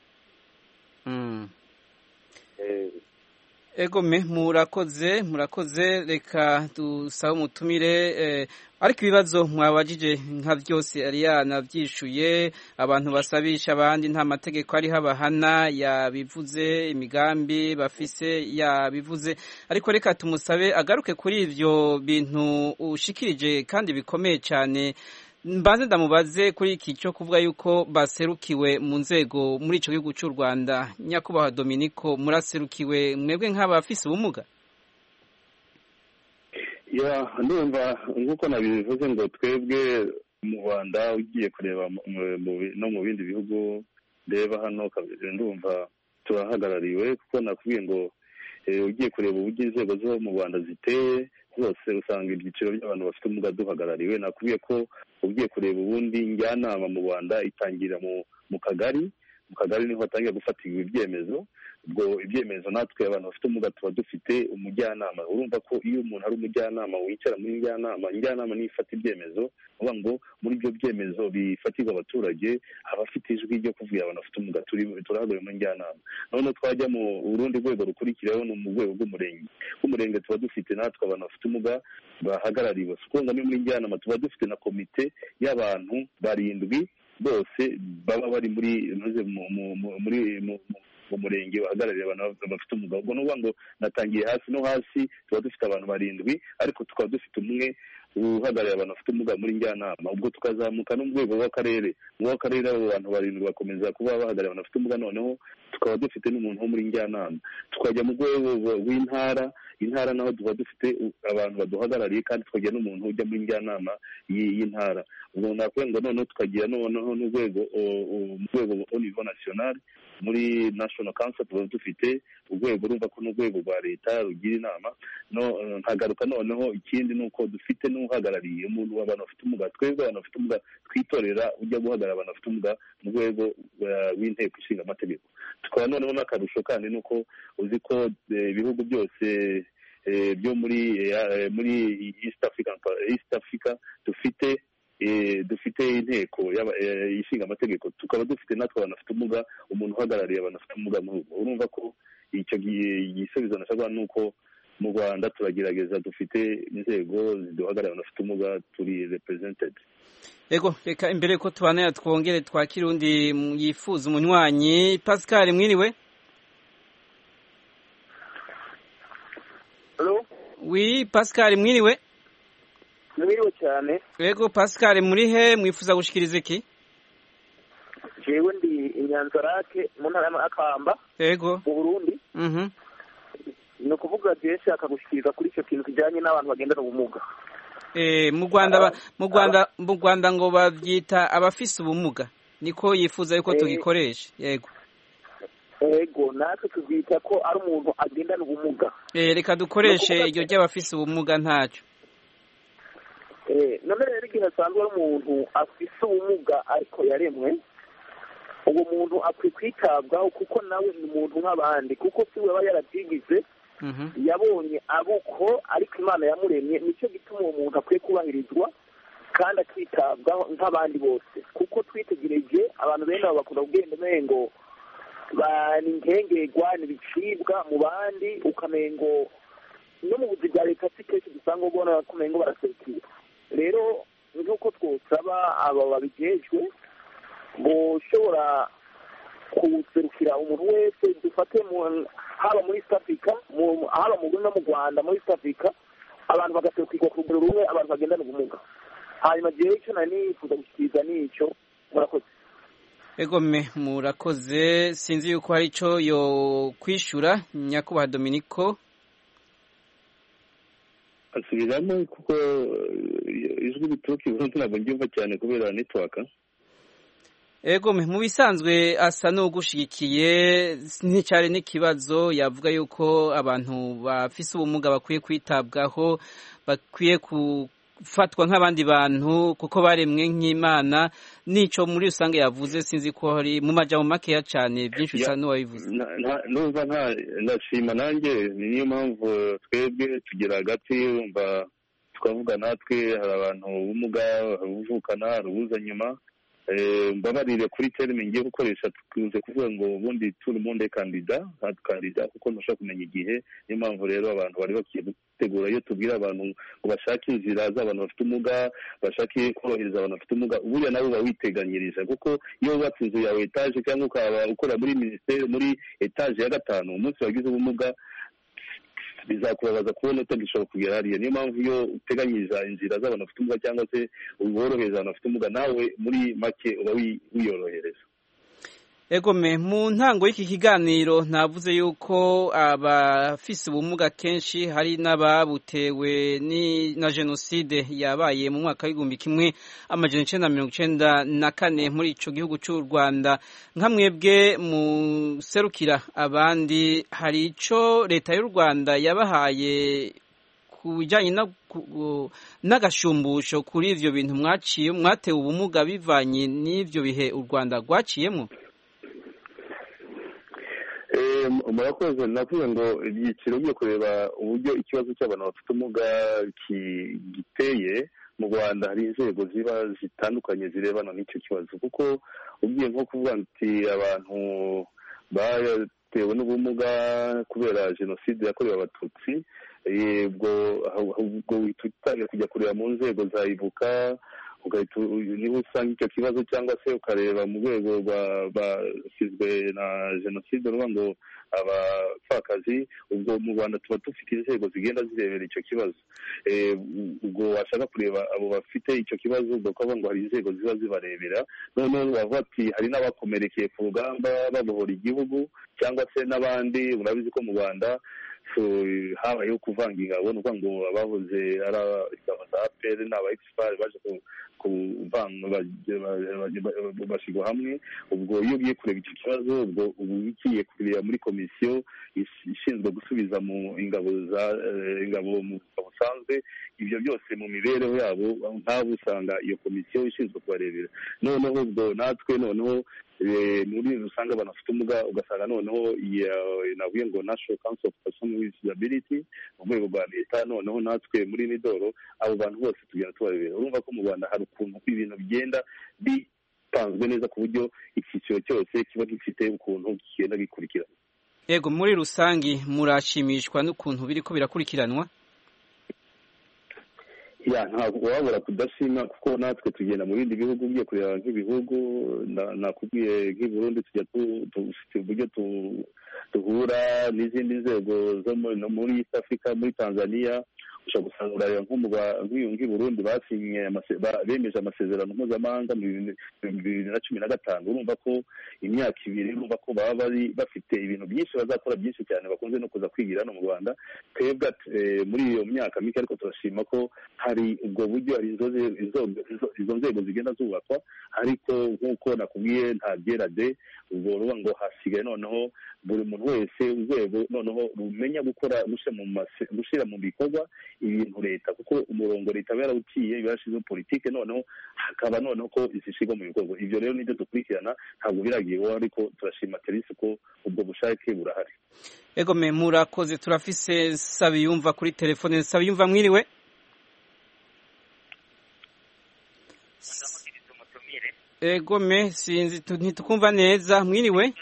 Egome murakoze reka dusaba umutumire ariko ibibazo mwabajije nka byose Ariana byishuye, abantu basabisha abandi nta mategeko ari habahana yabivuze, imigambi bafise yabivuze, ariko reka tumusabe agaruke kuri ivyo bintu ushikirije kandi bikomeye cyane. Mbanze ndamubaze kuri iki cyo kuvuga yuko baserukiwe mu nzego muri ico gihugu cy'u Rwanda. Nyakubahwa Dominico, muraserukiwe mwebwe nk'abafise ubumuga? ndumva nk'uko nabivuze ngo twebwe mu Rwanda ugiye kureba no mu bindi bihugu reba hano ndumva turahagarariwe, kuko nakubwiye ngo ugiye kureba uburyo inzego zo mu Rwanda ziteye zose usanga ibyiciro by'abantu bafite ubumuga duhagarariwe. Nakubwiye ko ugiye kureba ubundi njyanama mu Rwanda itangira mu kagari niho hatangira gufatirwa ibyemezo. ubwo ibyemezo natwe abantu bafite ubumuga tuba dufite umujyanama. Urumva ko iyo umuntu ari umujyanama wicara muri njyanama niyo ifata ibyemezo, uvuga ngo muri ibyo byemezo bifatirwa abaturage, abafite ijwi ryo kuvuga abantu bafite ubumuga turahagarariwe mu njyanama. noneho twajya mu urundi rwego rukurikiraho ni mu rwego rw'umurenge tuba dufite natwe abantu bafite ubumuga bahagarariwe. Sukonga ni muri njyanama tuba dufite na komite y'abantu 7 bose baba bari mu murenge bahagarariye abantu bafite ubumuga. ubwo n'uvuga ngo natangiye hasi no hasi tuba dufite abantu 7, ariko tukaba dufite umwe uhagarariye abantu bafite ubumuga muri njyanama. ubwo tukazamuka no mu rwego rw'akarere abo bantu 7 bakomeza kuba bahagarariye abantu bafite ubumuga, noneho tukaba dufite n'umuntu wo muri njyanama. tukajya mu rwego rw'intara naho tuba dufite abantu baduhagarariye, kandi tukagira n'umuntu ujya muri njyanama y'intara. ubwo nakubwira ngo noneho tukagira noneho n'urwego au niveau national, muri national council tuba dufite urwego urumva ko n'urwego rwa leta rugira inama. nkagaruka noneho ikindi ni uko dufite n'uhagarariye umuntu w'abantu bafite ubumuga. twebwe abantu bafite ubumuga twitorera ujya guhagarara abantu bafite ubumuga mu rwego w'inteko ishinga amategeko. tukaba noneho n'akarusho kandi ni uko uzi ko ibihugu byose byo muri East Africa dufite inteko ishinga amategeko, tukaba dufite natwe abantu bafite ubumuga umuntu uhagarariye abantu bafite ubumuga mu rugo. urumva ko icyo gisubizo nashaka ni uko mu Rwanda turagerageza dufite inzego ziduhagarariye abantu bafite ubumuga, turi represented. Ego reka imbere ko tubanira twongere twakira undi yifuza umunywanyi. Pascal mwiriwe? Hello? Oui, Pascal mwiriwe? Mwiriwe cyane. Ego Pascal muri he mwifuza gushikiriza iki? Jewe ndi Inyanzarake mu ntara y'Akamba. Ego. Mu Burundi. No kuvuga je nshaka gushikiriza kuri icyo kintu kijanye n'abantu bagendana ubumuga. Mu Rwanda ngo bavyita abafise ubumuga, niko yifuza yuko tugikoresha. Yego. Ego natwe tuvyita ko ari umuntu agendana ubumuga. Reka dukoreshe iryo ry'abafise ubumuga ntacyo. none rero igihe asanzwe ari umuntu afise ubumuga ariko yaremwe, uwo muntu akwiye kwitabwaho kuko nawe ni umuntu nk'abandi, kuko si we aba yarabyigize, yabonye abuko ariko Imana yamuremye. nicyo gituma uwo muntu akwiye kubahirizwa kandi akitabwaho nk'abandi bose, kuko twitegereje abantu bene abo bakunda kugenda umengo ni nkengerwa n'ibicibwa mu bandi, ukamengo no mu buzi bwa leta si kenshi dusanga ubona ko umengo baraserukira. rero nk'uko twosaba aba babijejwe boshobora kuserukira umuntu wese, dufate haba muri East Africa, haba mu no mu Rwanda, muri East Africa abantu bagaserukirwa ku rugero rumwe, abantu bagendana ubumuga. hanyuma jewe icyo nari nifuza gushyikiriza n'icyo. murakoze. Egome murakoze, sinzi yuko hari icyo yo kwishura nyakubahwa Dominico. asubiramo kuko ijwi rituruka iburundi ntabwo ndyumva cyane kubera network. Ego mu bisanzwe asa n'ugushigikiye nticyari n'ikibazo yavuga yuko abantu bafise ubumuga bakwiye kwitabwaho, bakwiye gufatwa nk'abandi bantu kuko baremwe nk'Imana. Nico muri rusange yavuze, sinzi ko hari mu majambo makeya cyane byinshi bisa n'uwabivuze. Numva ndashima nanjye, niyo mpamvu twebwe tugira hagati umva tukavuga natwe hari abantu ubumuga, hari ubuvukana, hari ubuza nyuma. Mbabarire kuri terime ngiye gukoresha, tukunze kuvuga ngo ubundi turi monde kandida kuko ntushaka kumenya igihe. Niyo mpamvu rero abantu bari bakiye gutegura, iyo tubwira abantu ngo bashake inzira z'abantu bafite ubumuga, bashake korohereza abantu bafite ubumuga, buriya nabo bawiteganyiriza, kuko iyo wubatse inzu yawe etaje cyangwa ukaba ukora muri minisiteri muri etaje ya 5, umunsi wagize ubumuga bizakubabaza kubona utagishobora kugera hariya. Niyo mpamvu iyo uteganyiriza inzira z'abantu bafite ubumuga cyangwa se uborohereza abantu bafite ubumuga, nawe muri make uba wiyorohereza. Egome mu ntango y'iki kiganiro navuze yuko abafise ubumuga kenshi hari n'ababutewe na jenoside yabaye mu mwaka w'1994 muri ico gihugu cy'u Rwanda. Nkamwebwe muserukira abandi, hari ico leta y'u Rwanda yabahaye kubijanye n'agashumbusho kuri ivyo bintu mwatewe ubumuga bivanye n'ivyo bihe u Rwanda rwaciyemo? Murakoze. navuga ngo ibyiciro byo kureba uburyo ikibazo cy'abantu bafite ubumuga giteye mu Rwanda, hari inzego ziba zitandukanye zirebana n'icyo kibazo, kuko ugiye nko kuvuga ati abantu batewe n'ubumuga kubera jenoside yakorewe abatutsi, ubwo witangira kujya kureba mu nzego za ibuka, niba usanga icyo kibazo, cyangwa se ukareba mu rwego basizwe na jenoside ruvuga ngo abapfakazi. ubwo mu Rwanda tuba dufite inzego zigenda zirebera icyo kibazo. ubwo washaka kureba abo bafite icyo kibazo, ubwo ukavuga ngo hari inzego ziba zibarebera. noneho bavuga ati hari n'abakomerekeye ku rugamba babohora igihugu, cyangwa se n'abandi. Urabizi ko mu Rwanda habayeho kuvanga ingabo, ni ukuvuga ngo abahoze ari ingabo za APR n'aba expert baje bashyirwa hamwe. ubwo iyo ugiye kureba icyo kibazo, ubwo uba ugiye kureba muri komisiyo ishinzwe gusubiza mu ingabo mu busanzwe. ibyo byose mu mibereho yabo nk'abo usanga iyo komisiyo ishinzwe kubarebera. noneho ubwo natwe noneho muri rusange abantu bafite ubumuga, ugasanga noneho navuye ngo National Council of Persons with Disability mu rwego rwa leta, noneho natwe muri Midoro abo bantu bose tugenda tubarebera. urumva ko mu Rwanda hari ukuntu ibintu bigenda bipanzwe neza ku buryo icyiciro cyose kiba gifite ukuntu kigenda gikurikirana. Yego, muri rusange murashimishwa n'ukuntu biriko birakurikiranwa? Ntabwo wabura kudashima, kuko natwe tugenda mu bindi bihugu, ugiye kureba nk'ibihugu nakubwiye nk'i Burundi, tujya dufite uburyo duhura n'izindi nzego zo muri East Africa, muri Tanzania. ushobora gusanga urareba nk'i Burundi bemeje amasezerano mpuzamahanga mu 2015. urumva ko imyaka 2, urumva ko baba bari bafite ibintu byinshi bazakora byinshi cyane, bakunze no kuza kwigira no mu Rwanda. twebwe muri iyo myaka mike ariko turashima ko hari ubwo buryo, hari izo nzego zigenda zubakwa, ariko nk'uko nakubwiye nta byerade. ubwo ruba ngo hasigaye noneho buri muntu wese urwego noneho rumenya gushyira mu bikorwa ibintu leta, kuko umurongo leta yarawuciye, yarashyizeho politike, noneho hakaba noneho ko izishyirwa mu bikorwa. ibyo rero nibyo dukurikirana, ntabwo biragiyeho, ariko turashima Teresi ko ubwo bushake burahari. Egome murakoze. turafise Sabiyumva kuri telefone. Sabiyumva, mwiriwe? Egome sinzi ntitukumva neza, mwiriwe?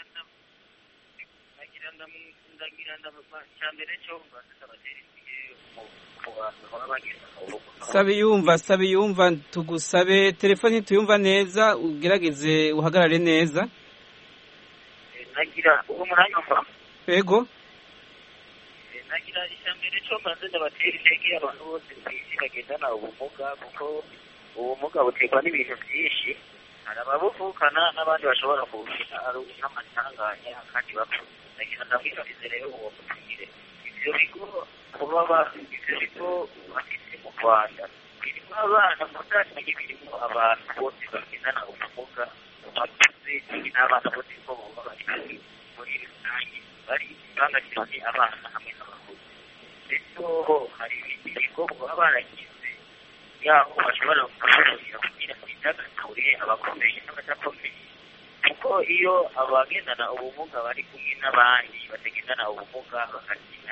Sabiyumva tugusabe telefone ntituyumva neza, ugerageze uhagarare neza. nagira uwo muranyumva? Yego. nagira icyambere cyo mbanze ndabatera intege abantu bose kw'isi bagendana ubumuga, kuko ubumuga buterwa n'ibintu byinshi. hari ababuvukana n'abandi bashobora kubugira ari nk'amatanganya kandi bapfa. nagira ndabwirize rero uwo mutumire, ivyo bigo kuba bafite ibigo bafite mu rwanda birimo abana mutashanye birimo abantu bose bagendana ubumuga bakuze n'abana bose ko baba bari muri rusange bari bangakiranye abana hamwe n'abakuze ndetse hari ibindi bigo baba baragize yaho bashobora gukorera kugira ngo bidagadure abakomeye n'abadakomeye kuko iyo abagendana ubumuga bari kumwe n'abandi batagendana ubumuga bagakina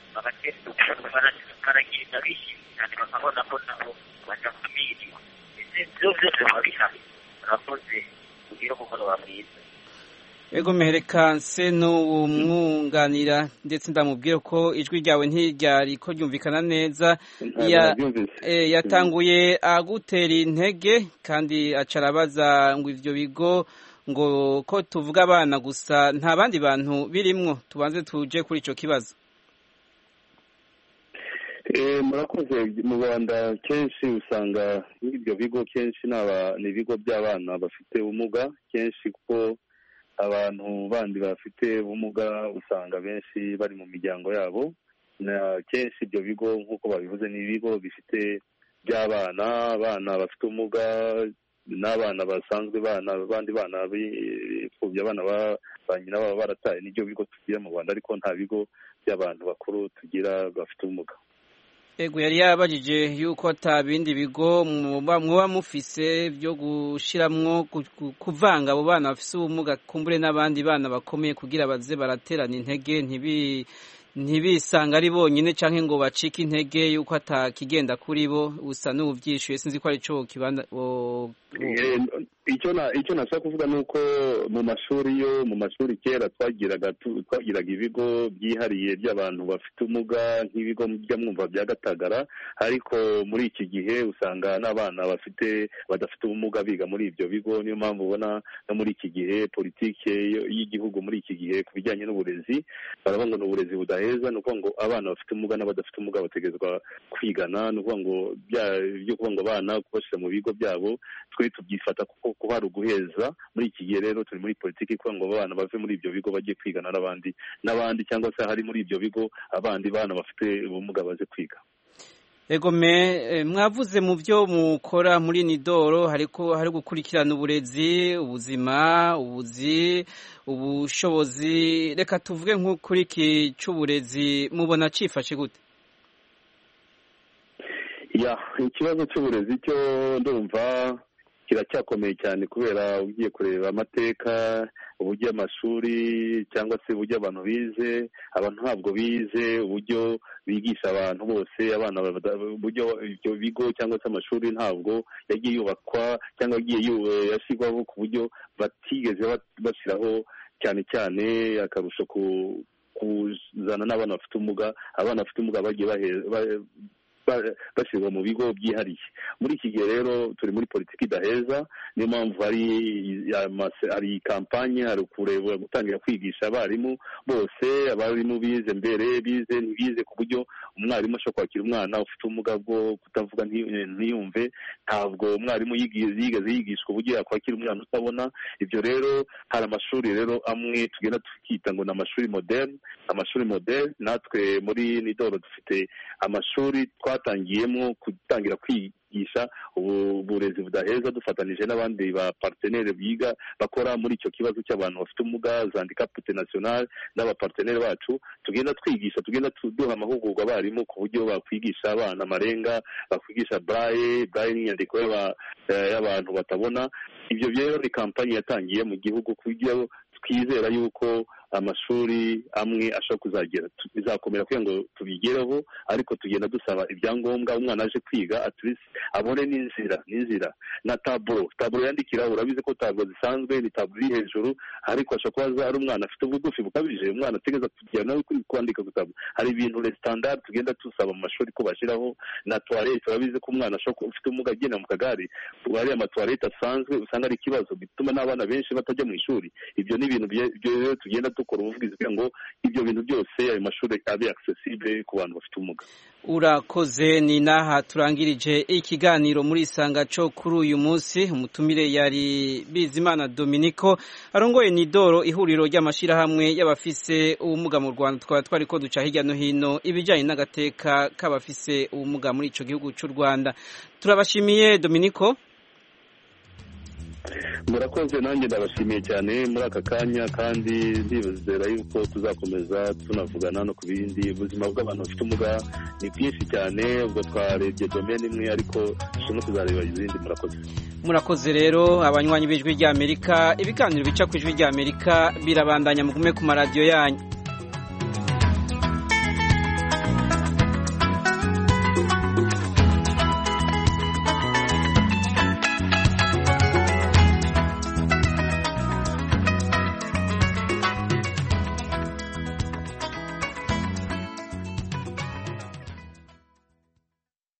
baragenda bishimye cyane bakabona ko nabo badakumiriwe ndetse byose biba bihari murakoze kugira umugoroba mwiza ego mehereka nse n'umwunganira ndetse ndamubwira ko ijwi ryawe ntiryari ko ryumvikana neza yatanguye agutera intege kandi acarabaza ngo ivyo bigo ngo ko tuvuga abana gusa nta bandi bantu birimwo tubanze tuje kuri ico kibazo murakoze mu Rwanda kenshi usanga ibyo bigo kenshi ni ibigo by'abana bafite ubumuga kenshi kuko abantu bandi bafite ubumuga usanga benshi bari mu miryango yabo kenshi ibyo bigo nk'uko babivuze ni ibigo bifite by'abana bafite ubumuga n'abana basanzwe abandi bana b'imfubyi abana ba nyina baba barataye n'ibyo bigo tugira mu Rwanda ariko nta bigo by'abantu bakuru tugira bafite ubumuga ego yari yabajije yuko ata bindi bigo muba mufise byo gushiramwo kuvanga abo bana bafise ubumuga kumbure n'abandi bana bakomeye kugira baze baraterana intege ntibisanga ari bonyine canke ngo bacike intege yuko atakigenda kuri bo usa n'uvyishuye sinzi ko ari cyo kibanda icyo nashaka kuvuga ni uko mu mashuri kera twagiraga ibigo byihariye by'abantu bafite ubumuga nk'ibigo by'amwumva bya Gatagara ariko muri iki gihe usanga n'abana badafite ubumuga biga muri ibyo bigo niyo mpamvu ubona no muri iki gihe politike y'igihugu muri iki gihe ku bijyanye n'uburezi baravuga ngo ni uburezi budaheza ni ukuvuga ngo abana bafite ubumuga n'abadafite ubumuga bategerezwa kwigana ni ukuvuga ngo byo kuvuga ngo abana kubashyira mu bigo byabo twe tubyifata kuko hari uguheza muri iki gihe rero turi muri politiki kugira ngo abana bave muri ibyo bigo bajye kwigana n'abandi cyangwa se hari muri ibyo bigo abandi bana bafite ubumuga baze kwiga ego mwavuze mu byo mukora muri Nidoro hari gukurikirana uburezi ubuzima ubushobozi reka tuvuge nk'ukuri iki cy'uburezi mubona cifashe gute ikibazo cy'uburezi cyo ndumva kiracyakomeye cyane kubera ugiye kureba amateka uburyo amashuri cyangwa se uburyo abantu bize abantu ntabwo bize uburyo bigisha abantu bose abana uburyo ibyo bigo cyangwa se amashuri ntabwo yagiye yubakwa cyangwa yagiye yashyirwaho ku buryo batigeze bashyiraho cyane cyane akarusho kuzana n'abana bafite ubumuga abana bafite ubumuga bagiye bashyirwa mu bigo byihariye muri iki gihe rero turi muri politiki idaheza niyo mpamvu hari kampanye hari kureba gutangira kwigisha abarimu bose abarimu bize mbere ntibize ku buryo umwarimu ashobora kwakira umwana ufite ubumuga bwo kutavuga ntiyumve ntabwo umwarimu yigeze yigishwa uburyo yakwakira umwana utabona ibyo rero hari amashuri rero amwe tugenda tukita ngo ni amashuri moderne natwe muri Nidoro dufite amashuri twatangiyemo gutangira kwigisha uburezi budaheza dufatanije n'abandi ba partenaire biga bakora muri icyo kibazo cy'abantu bafite ubumuga za handicap international n'abapartenaire bacu tugenda twigisha tugenda duha amahugurwa abarimu ku buryo bakwigisha abana amarenga bakwigisha braille n'inyandiko y'abantu batabona ibyo rero ni kampani yatangiye mu gihugu ku buryo twizera yuko amashuri amwe ashobora bizakomera kugira ngo tubigereho ariko tugenda dusaba ibyangombwa umwana aje kwiga aturisi abone n'inzira na taburo yandikiraho urabizi ko taburo zisanzwe ni taburo iri hejuru ariko ashobora kuba ari umwana afite ubugufi bukabije umwana ategeza kugira nawe kwandika ku taburo hari ibintu standard tugenda dusaba mu mashuri ko bashyiraho na toilette urabizi ko umwana ashobora ufite ubumuga agenda mu kagare ari amatoilette asanzwe usanga ari ikibazo bituma n'abana benshi batajya mu ishuri ibyo ni ibintu tugenda dukora ubuvugizi kugira ngo ibyo bintu byose ayo mashuri abe accessible ku bantu bafite ubumuga. Urakoze. Ni naha turangirije ikiganiro muri Isanga cyo kuri uyu munsi. Umutumire yari Bizimana Dominico arongoye Nidoro, ihuriro ry'amashirahamwe y'abafise ubumuga mu Rwanda. Twaba twari ko duca hirya no hino ibijyanye n'agateka k'abafise ubumuga muri ico gihugu cy'u Rwanda. Turabashimiye Dominico. Murakoze, nanjye ndabashimiye cyane muri aka kanya, kandi ndibizera yuko tuzakomeza tunavugana no ku bindi. Ubuzima bw'abantu bafite ubumuga ni bwinshi cyane, ubwo twarebye domaine imwe ariko no tuzareba izindi. Murakoze rero abanywanyi b'ijwi ry'Amerika, ibiganiro bica ku ijwi ry'Amerika birabandanya, mugume ku maradiyo yanyu.